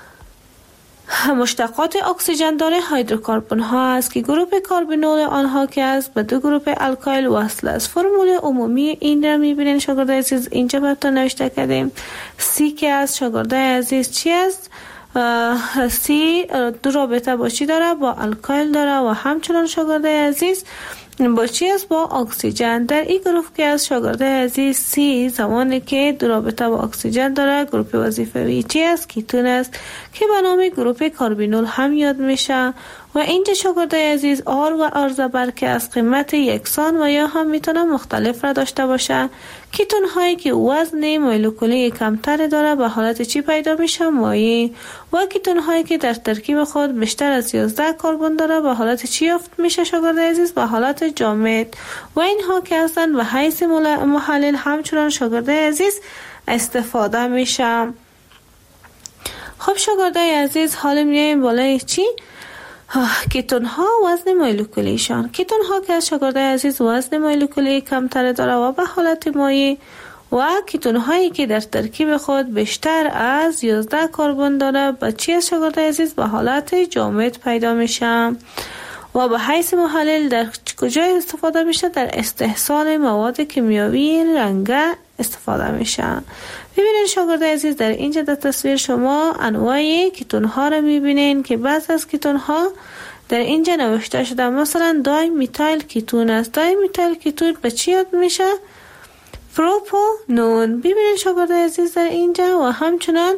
مشتقات اکسیژن دار هیدروکربن ها است که گروپ کاربینول آنها که است به دو گروپ الکایل وصل است. فرمول عمومی این را میبینین شاگردای عزیز اینجا براتون نوشته کردیم. سی که از شاگردای عزیز چی است؟ سی دو رابطه با چی داره؟ با الکایل داره و همچنان شاگردای عزیز با چی است؟ با اکسیژن. در این گروه که از شاگردای عزیز سی زمانی که دو رابطه با اکسیژن داره گروپ وظیفوی چی است؟ کیتون است که به نام گروپ کاربینول هم یاد میشه. و اینجا شاگردای عزیز آر و آر زبر که از قیمت یکسان و یا هم میتونه مختلف را داشته باشه. کیتون هایی که وزن مولکولی کمتر داره به حالت چی پیدا میشه؟ مایع. و کیتون هایی که در ترکیب خود بیشتر از 11 کربن داره به حالت چی یافت میشه شاگردای عزیز؟ به حالت جامد. و اینها که هستن به حیث محلل همچنان شاگردای عزیز استفاده میشه. خب شاگردای عزیز حالا میایم بالای چی؟ کیتون ها وزن مولکولیشان. کیتون ها که از شاگردای عزیز وزن مولکولی کمتر داره و به حالت مایع و کیتون هایی که در ترکیب خود بیشتر از 11 کربن داره به چی از شاگردای عزیز؟ به حالت جامد پیدا میشه. و به حیث محلل در کجا استفاده میشه؟ در استحصال مواد کیمیاوی رنگه استفاده میشه. ببینید شاگردای عزیز در اینجا در تصویر شما انواع کیتون ها رو میبینین که بعض از کیتون ها در اینجا نوشته شده. مثلا دای میتایل کیتون است. دای میتایل کیتون به چی یاد میشه؟ پروپانون. ببینید شاگردای عزیز در اینجا و همچنان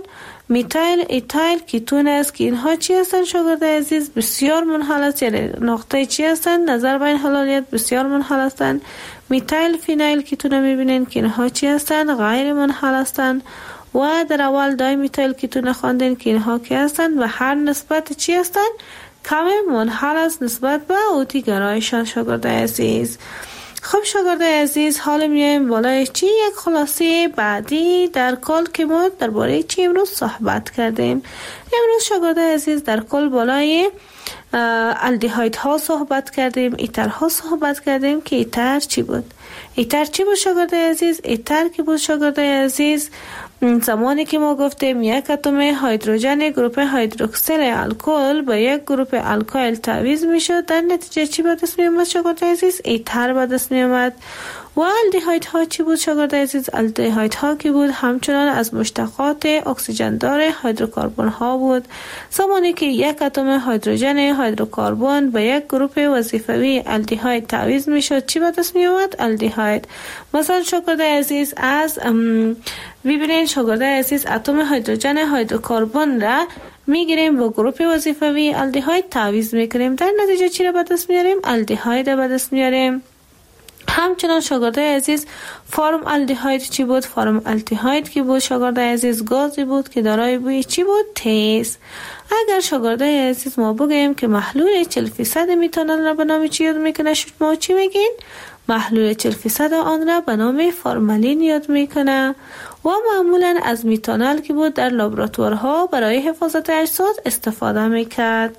میتایل ایتایل کیتون است که اینها چی هستند شاگرد عزیز؟ بسیار منحل است، یعنی نقطه چی هستند؟ نظر بین حلالیت بسیار منحل هستند. میتایل فینایل کیتون میبینین که اینها چی هستند؟ غیر منحل هستند. و در اول دای میتایل کیتون خواندین که اینها کی هستند و هر نسبت چی هستند؟ کم منحل است نسبت به اوتی گرایشان شاگرد عزیز. خب شاگرد عزیز، حالا میایم بالای چی؟ یک خلاصه بعدی در کل که ما درباره چی امروز صحبت کردیم. امروز شاگرد عزیز در کل بالای الدهاید ها صحبت کردیم، ایتر ها صحبت کردیم که ایتر چی بود؟ ایتر چی بود شاگرد عزیز؟ ایتر که بود شاگرد عزیز زمانی که ما گفتیم یک اتم هیدروژن گروپ هیدروکسیل الکل با یک گروپ الکایل تعویض میشد، در نتیجه چی به دست می اومد شاگرد عزیز؟ ایتر به دست می اومد. و الدهاید ها چی بود شاگرد عزیز؟ الدهاید ها که بود همچنان از مشتقات اکسیژن دار هیدروکربن ها بود. زمانی که یک اتم هیدروژن هیدروکربن با یک گروپ وظیفوی الدهاید تعویض میشد چی به دست می اومد؟ الدهاید. مثلا شاگرد عزیز از ببینید شاگرد عزیز اتم هیدروژن هیدروکربن را میگیریم با گروپ وظیفوی الدهاید تعویض میکنیم، در نتیجه چی را به دست میاریم؟ الدهاید را به دست میاریم. همچنان شاگرد عزیز فرم الدهاید چی بود؟ فرم الدهاید که بود شاگرد عزیز گازی بود که دارای بوی چی بود؟ تیز. اگر شاگرد عزیز ما بگیم که محلول 40% میتانول را به نام چی یاد میکنه، شما چی میگین؟ محلول 40% آن را به نام فرمالین یاد میکنه و معمولا از میتانول که بود در لابراتوارها برای حفاظت اجساد استفاده میکرد.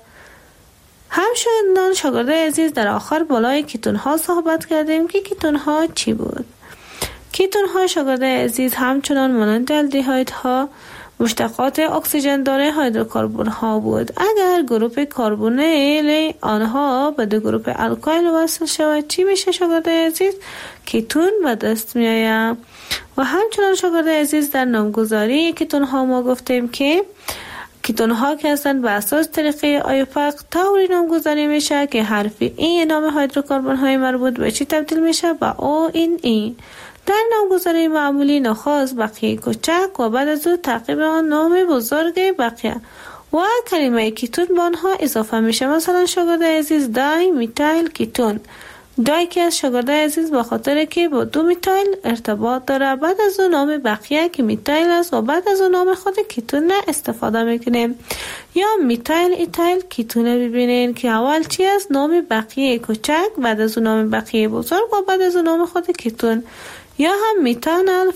همچنان شاگرد عزیز در آخر بالای کیتون ها صحبت کردیم که کیتون ها چی بود؟ کیتون ها شاگرد عزیز همچنان مانند الدهاید ها مشتقات اکسیژن دار هیدروکربن ها بود. اگر گروپ کربونیل آنها به دو گروپ الکایل وصل شود چی میشه شاگرد عزیز؟ کیتون به دست می آید. و همچنان شاگرد عزیز در نامگذاری کیتون ها ما گفتیم که کیتون ها که هستند به اساس طریقه آیوپاک طوری نامگذاری میشه که حرف ای نام هیدروکربن های مربوط به چی تبدیل میشه؟ به او این ای. در نامگذاری معمولی نخست بقیه کوچک و بعد از او تعقیب آن نام بزرگ بقیه و کلمه کیتون به آنها اضافه میشه. مثلا شاگرد عزیز دای میتایل کیتون، دای که از شاگرد عزیز به خاطر که با دو میتایل ارتباط داره، بعد از اون نام بقیه که میتایل است و بعد از اون نام خود کیتون استفاده میکنیم. یا میتایل ایتایل کیتون ببینین که اول چی است؟ نام بقیه کوچک، بعد از اون نام بقیه بزرگ و بعد از اون نام خود کیتون. یا هم میتانال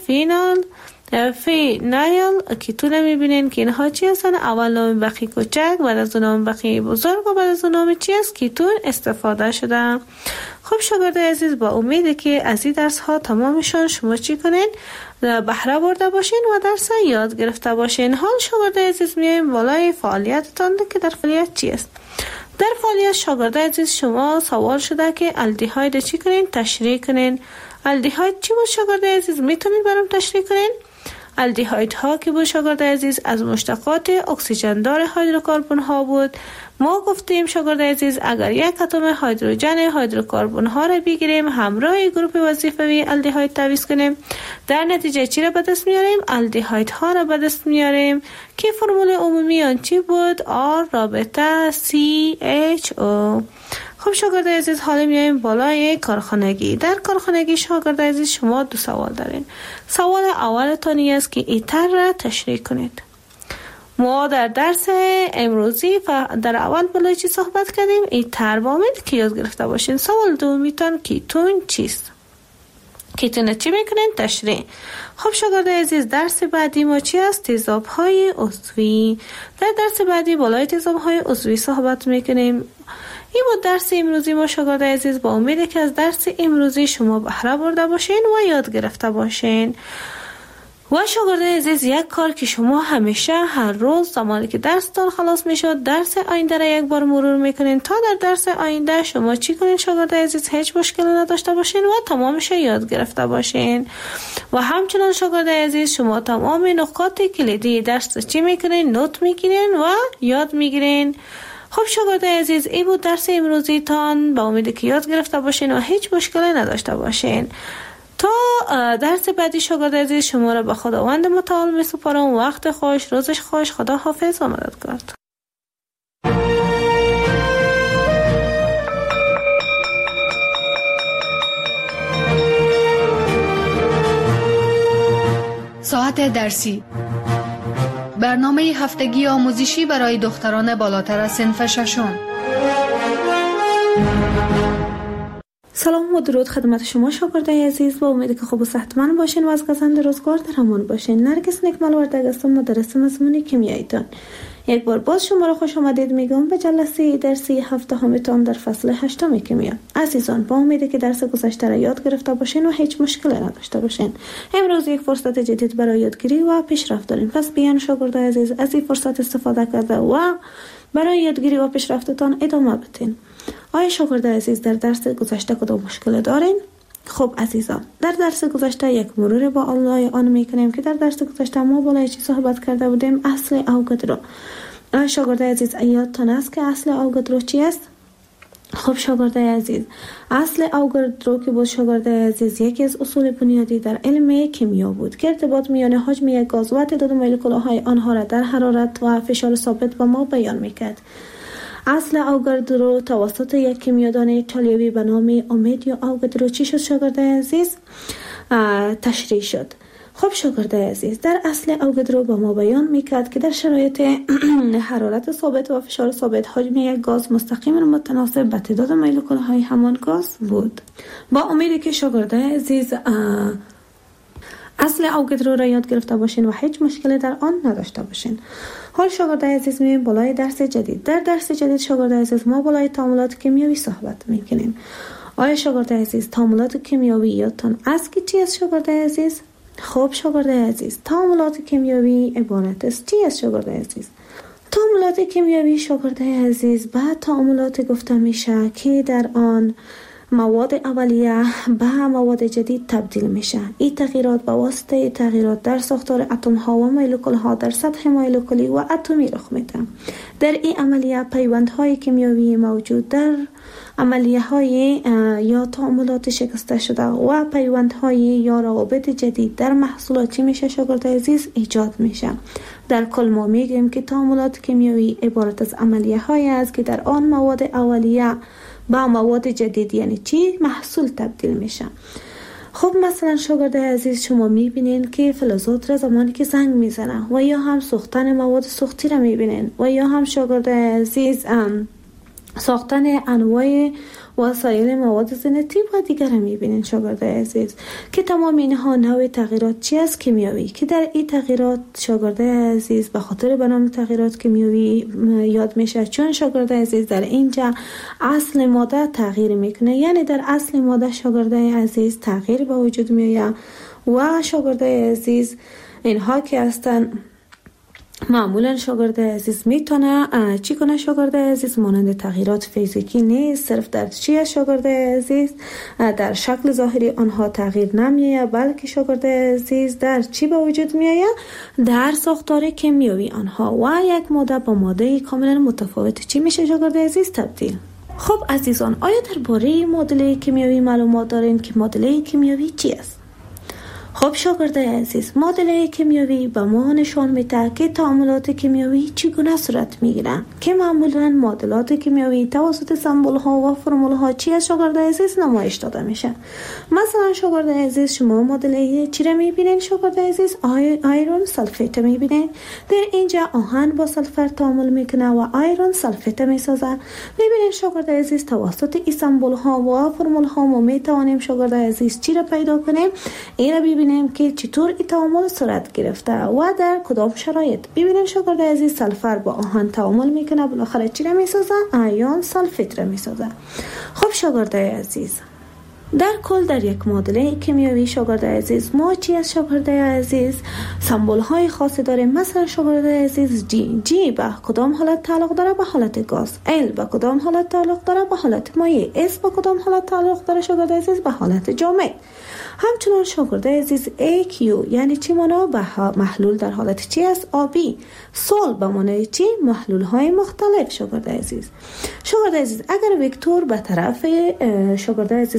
فینایل کیتون میبینین که اینها چی هستن؟ اول نام بقیه کوچک، بعد از اون نام بقیه بزرگ و بعد از اون نام چی است؟ کیتون استفاده شده. خب شاگرد عزیز با امید که از این درس ها تمامشان شما چی کنین؟ بهره برده باشین و درس یاد گرفته باشین. حال شاگرد عزیز میایم بالای فعالیتتان که در فعالیت چی است؟ در فعالیت شاگرد عزیز شما سوال شده که الدهاید چی کنین؟ تشریح کنین. الدهاید چی بود شاگرد عزیز؟ میتونید برام تشریح کنین؟ الدهاید ها که بود شاگرد عزیز از مشتقات اکسیژن دار هیدروکربن ها بود. ما گفتیم شاگرد عزیز اگر یک اتم هیدروژن هیدروکربن ها را بگیریم همراه گروپ وظیفوی الدهاید تعویض کنیم، در نتیجه چی را به دست میاریم؟ الدهاید ها را به دست میاریم که فرمول عمومی آن چی بود؟ R رابطه CHO. خب شاگرد عزیز حالا میایم بالای کارخانگی. در کارخانگی شاگرد عزیز شما دو سوال دارین. سوال اولتانی است که ایتر را تشریح کنید. ما در درس امروزی در اول بالای چی صحبت کردیم؟ ایتر با امید که یاد گرفته باشین. سوال دومیتان کیتون چیست؟ کیتون چی میکنین؟ تشریح. خب شاگرد عزیز درس بعدی ما چی است؟ تیزاب های عضوی. در درس بعدی بالای تیزاب های عضوی صحبت میکنیم. این بود درس امروزی ما شاگرد عزیز. با امید که از درس امروزی شما بهره برده باشین و یاد گرفته باشین. و شاگرد عزیز یک کار که شما همیشه هر روز زمانی که درستان خلاص میشد درس آینده را یک بار مرور میکنین تا در درس آینده شما چی کنین شاگرد عزیز؟ هیچ مشکلی نداشته باشین و تمامش یاد گرفته باشین. و همچنان شاگرد عزیز شما تمام نکات کلیدی درس چی میکنین؟ نوت میگیرین و یاد میگیرین. خب شاگرد عزیز این بود درس امروزی تان. با امید که یاد گرفته باشین و هیچ مشکلی نداشته باشین. تا درس بعدی شاگرد عزیز شما را به خداوند متعال می سپارم. وقت خوش، روزش خوش، خدا حافظ و مددگار. ساعت درسی، برنامه هفتگی آموزشی برای دختران بالاتر از صنف ششم. سلام و درود خدمت شما شاگردای عزیز، با امید که خوب و صحتمند باشین و از گزند روزگار در امان باشین. نرگس نکمل وردگ هستم، مدرس مضمون کیمیاییتان. یک بار باز شما را خوش آمدید میگم به جلسه درسی هفته‌همتان در فصل 8 کیمیا. عزیزان، با امید که درس گذشته را یاد گرفته باشین و هیچ مشکلی نداشته باشین. امروز یک فرصت جدید برای یادگیری و پیشرفت داریم. پس بیان شاگردای عزیز از این فرصت استفاده کرده و برای یادگیری و پیشرفتتان ادامه بدین. آیا شاگردای عزیز در درس گذشته کدام مشکل دارین؟ خب عزیزان، در درس گذشته یک مرور با الله آن میکنیم که در درس گذشته ما بالای چی صحبت کرده بودیم؟ اصل اوگادرو. آیا شاگردای عزیز یادتان است که اصل اوگادرو چی است؟ خب شاگردای عزیز، اصل اوگادرو که بود شاگردای عزیز یکی از اصول بنیادی در علم کیمیا بود که ارتباط میان حجم یک گاز و تعداد مولکول‌های آنها را در حرارت و فشار ثابت به ما بیان میکرد. اصل اوگادرو توسط یک کیمیادان ایتالیایی به نام اومدیو اوگادرو چی شد شاگردای عزیز؟ تشریح شد. خب شاگردای عزیز، در اصل اوگادرو به ما بیان میکرد که در شرایط حرارت ثابت و فشار ثابت حجم یک گاز مستقیما متناسب به تعداد مولکول‌های همان گاز بود. با امیدی که شاگردای عزیز اصل اوگادرو را یاد گرفته باشین و هیچ مشکلی در آن نداشته باشین. حال شاگردای عزیز می‌بینیم بالای درس جدید. در درس جدید شاگردای عزیز ما بالای تعاملات کیمیایی صحبت می‌کنیم. آیا شاگردای عزیز تعاملات کیمیایی یادتان است که چی است شاگردای عزیز؟ خب شاگردای عزیز، تعاملات کیمیایی عبارت است چی است شاگردای عزیز؟ تعاملات کیمیایی شاگردای عزیز بعد تعاملات گفته میشه که در آن مواد اولیه به مواد جدید تبدیل میشه. این تغییرات به واسطه تغییرات در ساختار اتم ها و مولکول ها در سطح مولکولی و اتمی رخ میده. در این عملیه پیوندهای کیمیایی موجود در عملیه های یا تعاملات شکسته شده و پیوندهای یا روابط جدید در محصولات چی میشه شاگردای عزیز؟ ایجاد میشه. در کل ما میگیم که تعاملات کیمیایی عبارت از عملیه های است که در آن مواد اولیه با مواد جدید یعنی چی؟ محصول تبدیل میشه. خب مثلا شاگردای عزیز شما میبینین که فلزات را زمانی که زنگ میزنه و یا هم سوختن مواد سوختی را میبینین و یا هم شاگردای عزیز ساختن انواع وسایل مواد زینتی و دیگر میبینین شاگردای عزیز که تمام اینها نوع تغییرات چی است؟ کیمیایی. که در این تغییرات شاگردای عزیز به خاطر به نام تغییرات کیمیایی یاد میشه، چون شاگردای عزیز در اینجا اصل ماده تغییر میکنه. یعنی در اصل ماده شاگردای عزیز تغییر به وجود میاد و شاگردای عزیز اینها که هستن معمولا شاگردای عزیز میتونه چی کنه شاگردای عزیز؟ مانند تغییرات فیزیکی نیست، صرف در چیه شاگردای عزیز؟ در شکل ظاهری آنها تغییر نمیه، بلکه شاگردای عزیز در چی به وجود میایه؟ در ساختار کیمیایی آنها و یک ماده با ماده کاملا متفاوت چی میشه شاگردای عزیز؟ تبدیل. خب عزیزان، آیا درباره معادله کیمیایی معلومات دارین که معادله کیمیایی چی است؟ خب شاگردای عزیز، معادله کیمیایی به ما نشان میده که تعاملات کیمیایی چگونه صورت میگیرن که معمولا معادلات کیمیایی توسط سمبل ها و فرمول ها چی از شاگردای عزیز نمایش داده میشه. مثلا شاگردای عزیز شما معادله چی را میبینین شاگردای عزیز؟ آیرون سلفیت میبینین. در اینجا آهن با سلفر تعامل میکنه و آیرون سلفیت میسازه. میبینین شاگردای عزیز توسط این سمبل ها و فرمول ها ما میتوانیم شاگردای عزیز چی را پیدا کنیم؟ این را ببینیم که چطور این تعامل صورت گرفته و در کدام شرایط. ببینیم شاگردای عزیز سلفر با آهن تعامل میکنه، بالاخره چی را میسازه؟ آیون سلفیت را میسازه. خب شاگردای عزیز، در کل در یک معادله کیمیایی شاگردای عزیز ما چی از شاگردای عزیز؟ سمبل های خاصی داریم. مثلا شاگردای عزیز جی به کدام حالت تعلق داره؟ به حالت گاز. ال به کدام حالت تعلق داره؟ به حالت مایع. اس به کدام حالت تعلق داره شاگردای عزیز؟ به حالت جامد. همچنان شاگردای عزیز AQ یعنی چی مانا؟ به محلول در حالت چی است؟ آبی. سول به معنای چی؟ محلول های مختلف. شاگردای عزیز اگر وکتور به طرف شاگردای عزیز راست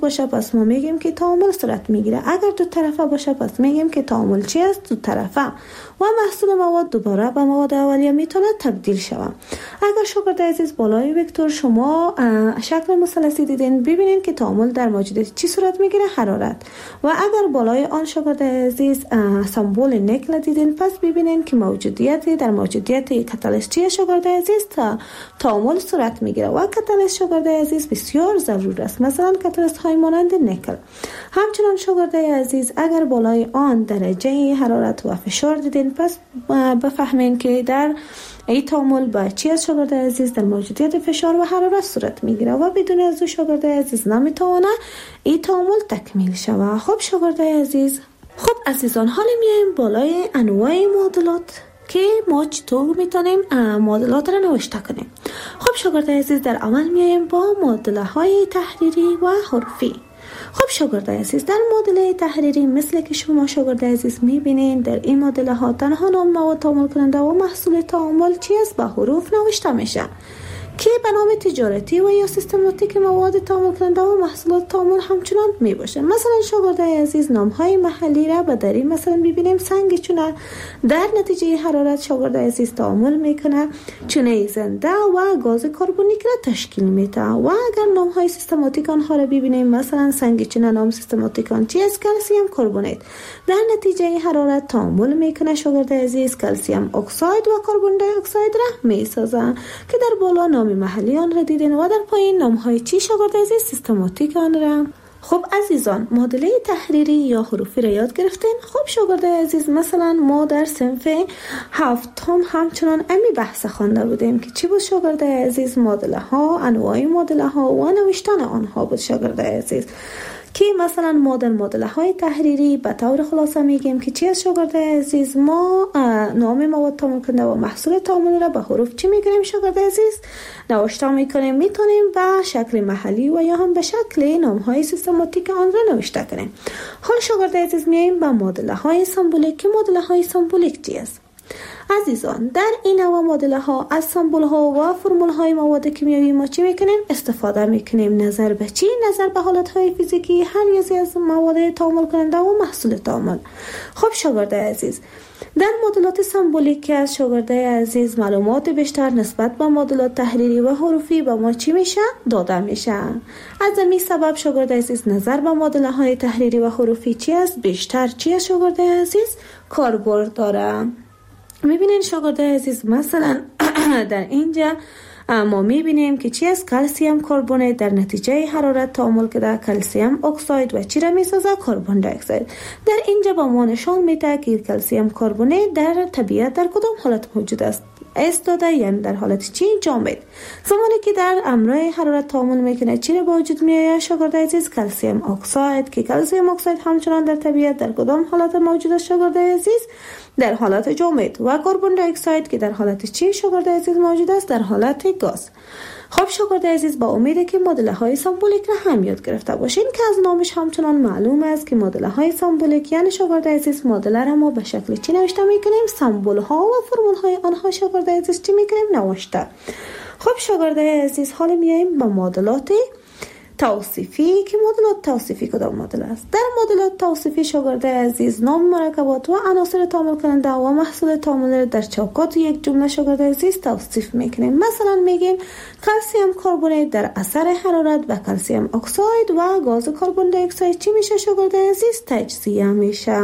باشه پس ما میگیم که تعامل صورت میگیره. اگر دو طرفه باشه پس میگیم که تعامل چی است؟ دو طرفه. و محصول مواد دوباره به مواد اولیه میتونه تبدیل شود. اگر شاگرد عزیز بالای وکتور شما شکل مثلثی دیدین، ببینید که تعامل در موجودیت چی صورت میگیره؟ حرارت. و اگر بالای آن شاگرد عزیز سمبل نیکل دیدین، پس ببینید که در موجودیت کاتالیست چی شاگرد عزیز تعامل صورت میگیره. و کاتالیست شاگرد عزیز بسیار ضرور است، مثلا کاتالیست های مانند نیکل. همچنان شاگرد عزیز اگر بالای آن درجه حرارت و فشار دیدین، پس بفهمین که در ای تعامل با چی از شاگرد عزیز در موجودیت فشار و حرارت صورت میگیره و بدون از شاگرد عزیز نمیتونه ای تعامل تکمیل شود. خب شاگرد عزیز، خب عزیزان، حالا میایم بالای انواع معادلات که ما چطور میتونیم معادلات را نوشته کنیم. خب شاگرد عزیز، در اول میایم با معادله های تحریری و حروفی. خب شاگرد عزیز، در معادله تحریری مثل که شما شاگرد عزیز میبینین، در این معادله ها تنها نام مواد تعامل کننده و محصول تعامل چی است؟ با حروف نوشته میشه که به نام تجارتی و یا سیستماتیک مواد تعامل کننده و محصولات تعامل همچنان می باشه. مثلا شاگرد عزیز نام های محلی را به دری مثلا ببینیم سنگ چونه در نتیجه حرارت شاگرد عزیز تعامل میکنه چونه زنده و گاز کربونیک را تشکیل میده. و اگر نام های سیستماتیک آنها را ببینیم، مثلا سنگ چونه نام سیستماتیک آن چی است؟ کلسیم کربونیت. در نتیجه حرارت تعامل میکنه شاگرد عزیز کلسیم اکساید و کربن دی اکساید را میسازه که در بالا نام محلی آن را دیدین و در پایین نام های چی شاگرد عزیز؟ سیستماتیک آن را. خب عزیزان، معادله تحریری یا حروفی را یاد گرفتین. خب شاگرد عزیز، مثلا ما در صنف هفتم همچنان امی بحث خوانده بودیم که چی بود شاگرد عزیز؟ معادله ها، انواع معادله ها و نوشتن آنها بود شاگرد عزیز. که مثلا ما در معادله های تحریری به طور خلاصه میگیم که چی از شاگرد عزیز؟ ما نام مواد تعامل کننده و محصول تعامل را به حروف چی میکنیم شاگرد عزیز؟ نوشته میکنیم. میتونیم به شکل محلی و یا هم به شکل نام های سیستماتیک آن را نوشته کنیم. حال شاگرد عزیز میایم به معادله های سمبولیک. که معادله های سمبولیک چی است؟ عزیزان، در این نوع معادله ها از سمبل ها و فرمول های مواد کیمیایی ما چی میکنیم؟ استفاده میکنیم. نظر به چی؟ نظر به حالت های فیزیکی هر یکی از مواد تعامل کننده و محصول تعامل. خب شاگرد عزیز، در معادلات سمبولیک که از شاگرد عزیز معلومات بیشتر نسبت به معادلات تحریری و حروفی به ما چی میشه؟ داده میشه. از همین سبب شاگرد عزیز نظر به معادله های تحریری و حروفی چی است؟ بیشتر چی است شاگرد عزیز؟ کاربرد داره. میبینین شاگرد عزیز، مثلا در اینجا ما میبینیم که چی است؟ کلسیم کربونیت در نتیجه حرارت تعامل کرده کلسیم اکساید و چی را میسازه؟ کربن دی اکساید. در اینجا با ما نشان میده که کلسیم کربونیت در طبیعت در کدام حالت موجود است؟ استاده، یعنی در حالت چی؟ جامد. زمانی که در امرای حرارت تعامل میکنه چی را به وجود میآید شاگرد عزیز؟ کلسیم اکساید. که کلسیم اکساید همچنان در طبیعت در کدام حالت موجود است شاگرد عزیز؟ در حالت جامد. و کربن دی اکساید که در حالت چی شاگرد عزیز موجود است؟ در حالت گاز. خب شاگرد عزیز، با امید که معادله های سمبولیک را هم یاد گرفته باشین که از نامش همچنان معلوم است که معادله های سمبولیک یعنی شاگرد عزیز معادله را ما به شکل چی نوشته میکنیم؟ سمبل ها و فرمول های آنها شاگرد عزیز چی میکنیم؟ نوشته. خب شاگرد عزیز، حالا میایم به معادلات توصیفی. که معادلات توصیفی کدام معادله است؟ در معادلات توصیفی شاگرد عزیز نام مرکبات و عناصر تعامل کننده و محصول تعامل در چوکات یک جمله شاگرد عزیز توصیف میکنیم. مثلا میگیم کلسیم کربونیت در اثر حرارت و کلسیم اکساید و گاز کربن دی اکساید چی میشه شاگرد عزیز؟ تجزیه میشه.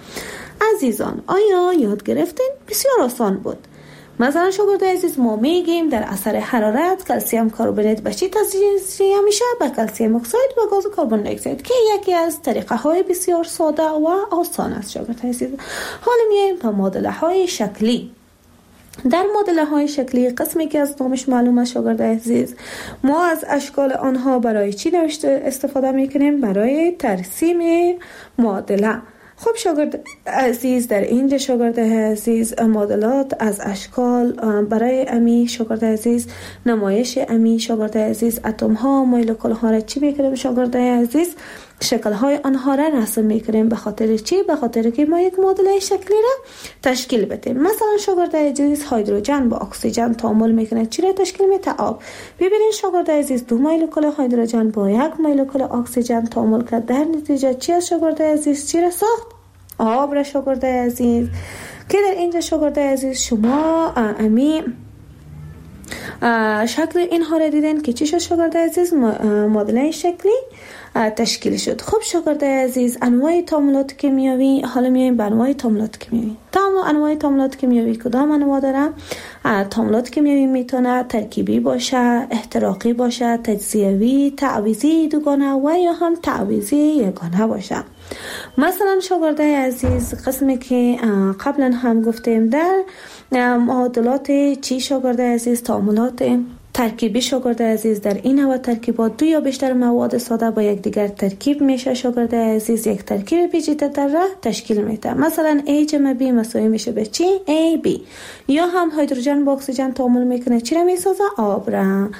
عزیزان، آیا یاد گرفتین؟ بسیار آسان بود. مثلا شاگرد عزیز، ما میگیم در اثر حرارت کلسیم کربونیت به چی تجزیه میشه؟ به کلسیم اکساید و گاز کربن دی اکساید که یکی از طریقه های بسیار ساده و آسان است شاگرد عزیز. حالا میایم به معادله های شکلی. در معادله های شکلی قسمی که از نامش معلوم است شاگرد عزیز، ما از اشکال آنها برای چی استفاده میکنیم؟ برای ترسیم معادله. خب شاگرد عزیز، در اینجا شاگرد عزیز معادلات از اشکال برای امی شاگرد عزیز نمایش امی شاگرد عزیز اتم ها مولکول ها را چی میکنیم شاگرد عزیز؟ شکل‌های آنها را رسم می‌کنیم. به خاطر چی؟ به خاطر که ما یک معادله شکلی را تشکیل بدیم. مثلا شاگرد عزیز هیدروژن با اکسیژن تعامل می‌کنه، چی را تشکیل میده؟ آب. ببینید شاگرد عزیز 2 مولکول هیدروژن با 1 مولکول اکسیژن تعامل کرد، در نتیجه چی از شاگرد عزیز چی را ساخت؟ آب را شاگرد عزیز. که در اینجا شاگرد عزیز شما امی شکل اینها را دیدن که چی شد شاگرد عزیز؟ معادله شکلی تشکیل شد. خب شاگرد عزیز انواع تعاملات کیمیایی، حالا میایم به انواع تعاملات کیمیایی. انواع تعاملات کیمیایی کدام انواع داره؟ تعاملات کیمیایی میتونه ترکیبی باشه، احتراقی باشه، تجزیوی، تعویضی دوگانه و یا هم تعویضی یگانه باشه. مثلا شاگرد عزیز قسمی که قبلا هم گفتیم در معادلات چی شاگرد عزیز؟ تعاملات ترکیبی شاگرد عزیز در این نوع ترکیبات 2 یا بیشتر مواد ساده با یک دیگر ترکیب میشه شاگرد عزیز یک ترکیب پیچیده تر را تشکیل میده. مثلا A جمع B مساوی میشه به چی؟ AB. یا هم هیدروژن با اکسیژن تعامل میکنه، چی را میسازه؟ آب را.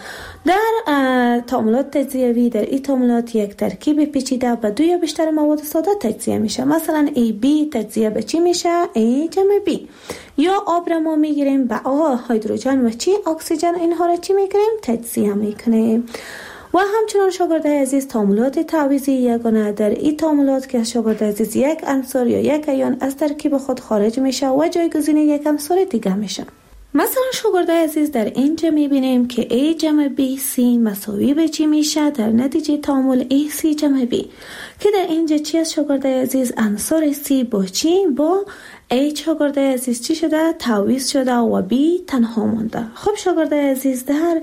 در تعاملات تجزیوی در این تعاملات یک ترکیب پیچیده با 2 یا بیشتر مواد ساده تجزیه میشه. مثلا AB تجزیه به چی میشه؟ A جمع B. یا آب را ما میگیریم با هیدروژن و چی؟ اکسیژن، اینها را چی میکنیم؟ تجزیه میکنیم. و همچنان شاگرد عزیز تعاملات تعویضی یگانه در این تعاملات که شاگرد عزیز یک عنصر یا یک ایون از ترکیب خود خارج میشه و جایگزین یک عنصر دیگه میشه. مثلا شاگرد عزیز در اینجا میبینیم که A جمع BC مساوی به چی میشه؟ در نتیجه تعامل AC جمع B که در اینجا چی از شاگرد عزیز؟ عنصر C با چی؟ با A شاگرد عزیز چی شده؟ تعویض شده و B تنها مونده. خب شاگرد عزیز در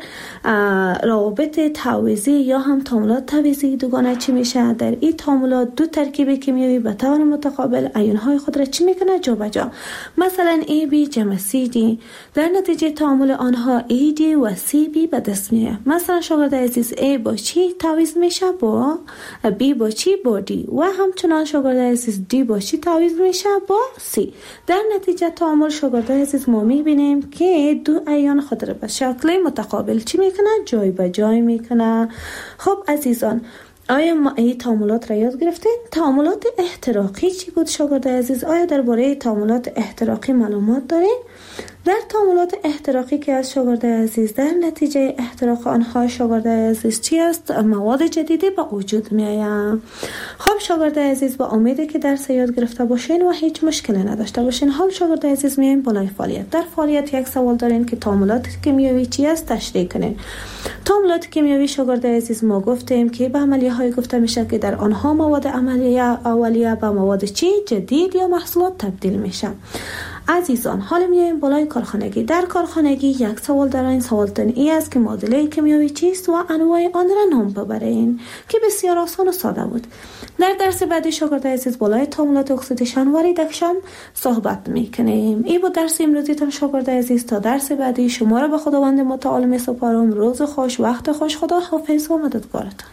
روابط تعویضی یا هم تعاملات تعویضی دوگانه چی میشه؟ در این تعاملات 2 ترکیب کیمیایی به طور متقابل ایون‌های خود را چی میکنه؟ جابجا. مثلا AB جمع CD در نتیجه تعامل آنها AD و CB به دست میاد. مثلا شاگرد عزیز A با چی تعویض میشه؟ با B با چی؟ با D. و همچنان شاگرد عزیز D با چی تعویض میشه؟ با C. در نتیجه تعامل شاگرد عزیز ما میبینیم که 2 ایون خود را به شکل متقابل چی میکنه؟ جای به جای میکنه. خب عزیزان آیا ما این تعاملات را یاد گرفتین؟ تعاملات احتراقی چی بود شاگرد عزیز؟ آیا درباره تعاملات احتراقی معلومات دارین؟ در تعاملات احتراقی که از شاگرد عزیز در نتیجه احتراق آنها شاگرد عزیز چی است؟ مواد جدیدی به وجود می آید. خب شاگرد عزیز با امیده که درس یاد گرفته باشین و هیچ مشکلی نداشته باشین. حال شاگرد عزیز میایم بالای فعالیت. در فعالیت یک سوال دارین که تعاملات کیمیایی چی است؟ تشریح کنین. تعاملات کیمیایی شاگرد عزیز ما گفتیم که به عملیه های گفته میشه که در آنها مواد عملیه اولیه به مواد چی؟ جدید یا محصولات تبدیل میشه. عزیزان حالا میایم بالای کارخانگی. در کارخانگی یک سوال در این سوالتون ای است که معادله کیمیایی چیست و انواع آن را نام ببرین که بسیار آسان و ساده بود. در درس بعدی شاگرد عزیز بالای تعاملات اکسیدیشن و ریدکشن صحبت میکنیم. این بود درس امروزیتون شاگرد عزیز. تا درس بعدی شما را به خداوند متعال میسپارم. روز خوش، وقت خوش، خدا حافظ و مددگارتان.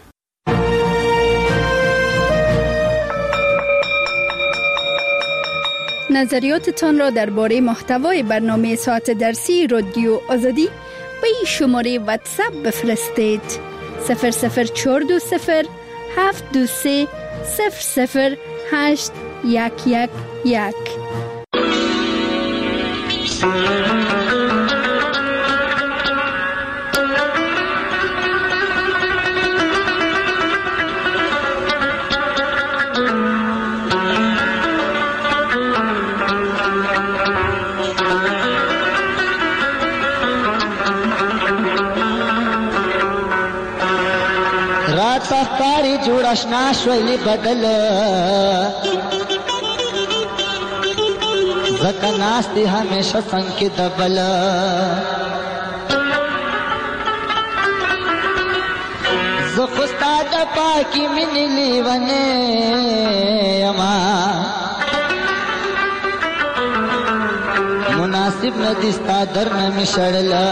نظریاتتان را درباره محتوای برنامه ساعت درسی رادیو آزادی به این شماره واتساپ بفرستید: 00420 723 00811. कारी जोड़ आशना शैली बदल जका नास्ती हमेशा संके दबल ज़ुखुस्ताद पाकी मिनली वने अमा मुनासिब नदिस्ता दर न मिशड़ला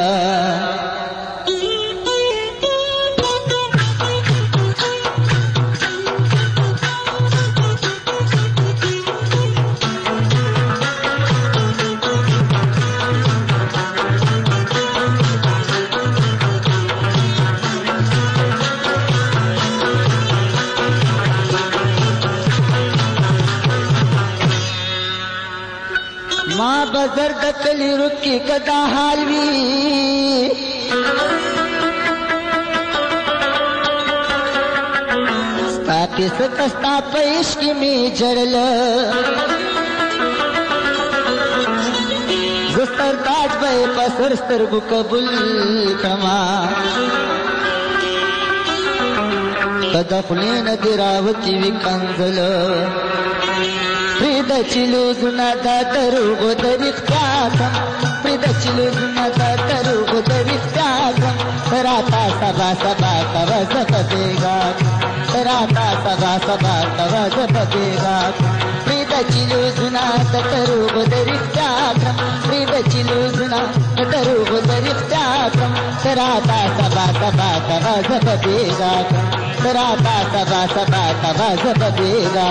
وزر د کلی رکی کدا حال وی ستا قصه ستا په عشق می جړل زستر تاج به پسر سترګو قبول کما کدا خلین دی راوتی وی کنزل پریدا چلو زنا دا دروغو درختیاتم پریدا چلو زنا دا دروغو درختیاتم تراتا سبا سبا کوا زبدیگا تراتا سبا سبا کوا زبدیگا پریدا چلو زنا دا دروغو درختیاتم پریدا چلو زنا دا دروغو درختیاتم تراتا سبا سبا کوا زبدیگا تراتا سبا سبا کوا زبدیگا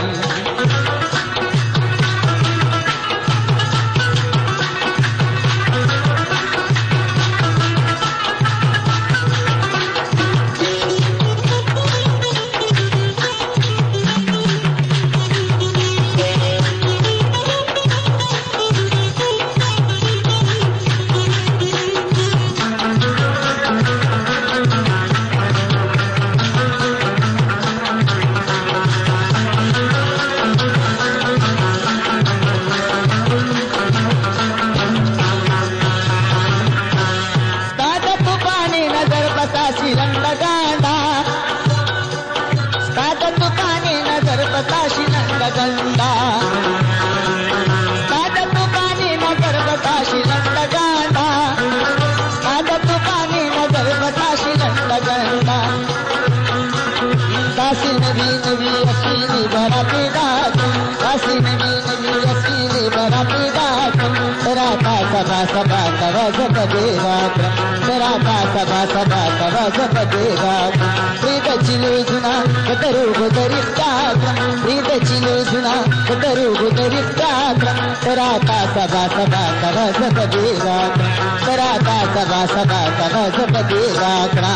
सभा कवा जपदेगा तराता सभा सभा कवा जपदेगा प्रीत चिलू जुना कतरू गुदरिता प्रीत चिलू जुना कतरू गुदरिता तराता सभा सभा कवा जपदेगा तराता सभा सभा कवा जपदेगा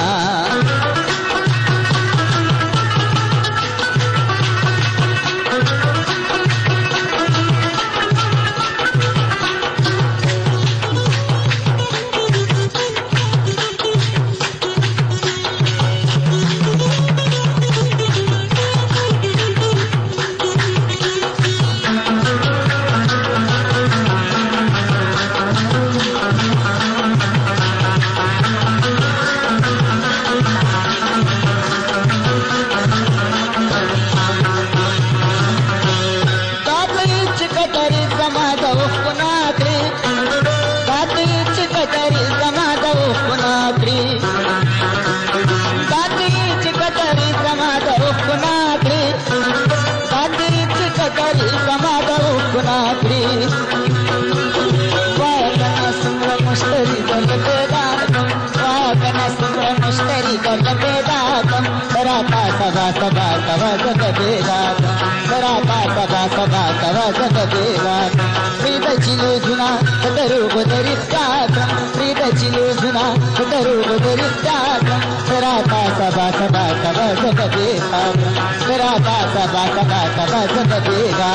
सभा सभा कवा जपदेगा तराता सभा सभा कवा जपदेगा प्रीत चिलू जुना कतरू गुदरिता प्रीत चिलू जुना कतरू गुदरिता तराता सभा सभा कवा जपदेगा तराता सभा सभा कवा जपदेगा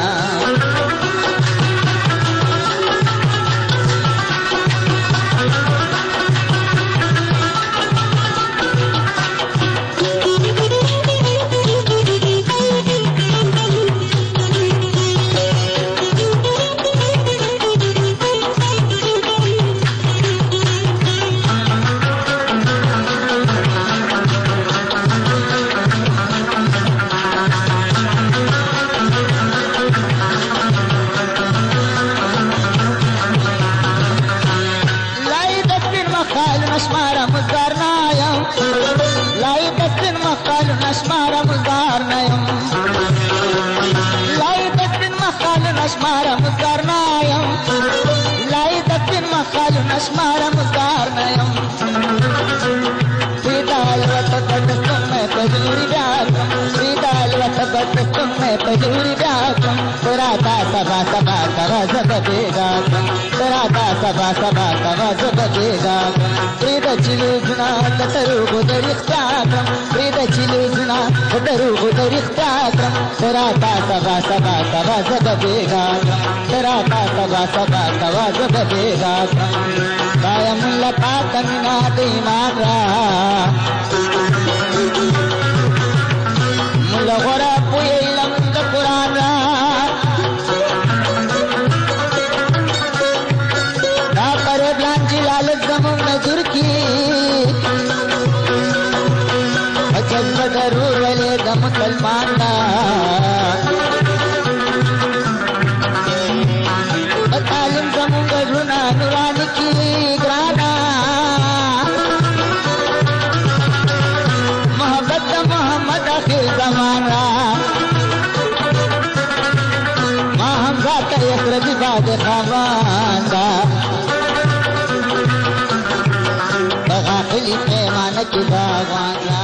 सभा सभा कवा जपदेगा तराता सभा सभा कवा जपदेगा प्रीत चिलू जुना कतरू गुदरिता प्रीत चिलू जुना دروغ در اختیار کرم تراتا سبا سبا سبا زب بیگا کرم تراتا سبا سبا سبا زب بیگا کرم دایم لپا تمنا دیمان را ملا غرا پوی علم د قرآن را دا پر بلانچی لالت زمون نظر کی جذب ضرور ولے دا مسلمان دا تعلیم زمون گرنا نورانی کی گرانا محبت محمد آخر زمان را ماں حمزہ تیسر بباد خامان دا غافلی پیمان کی باغوان را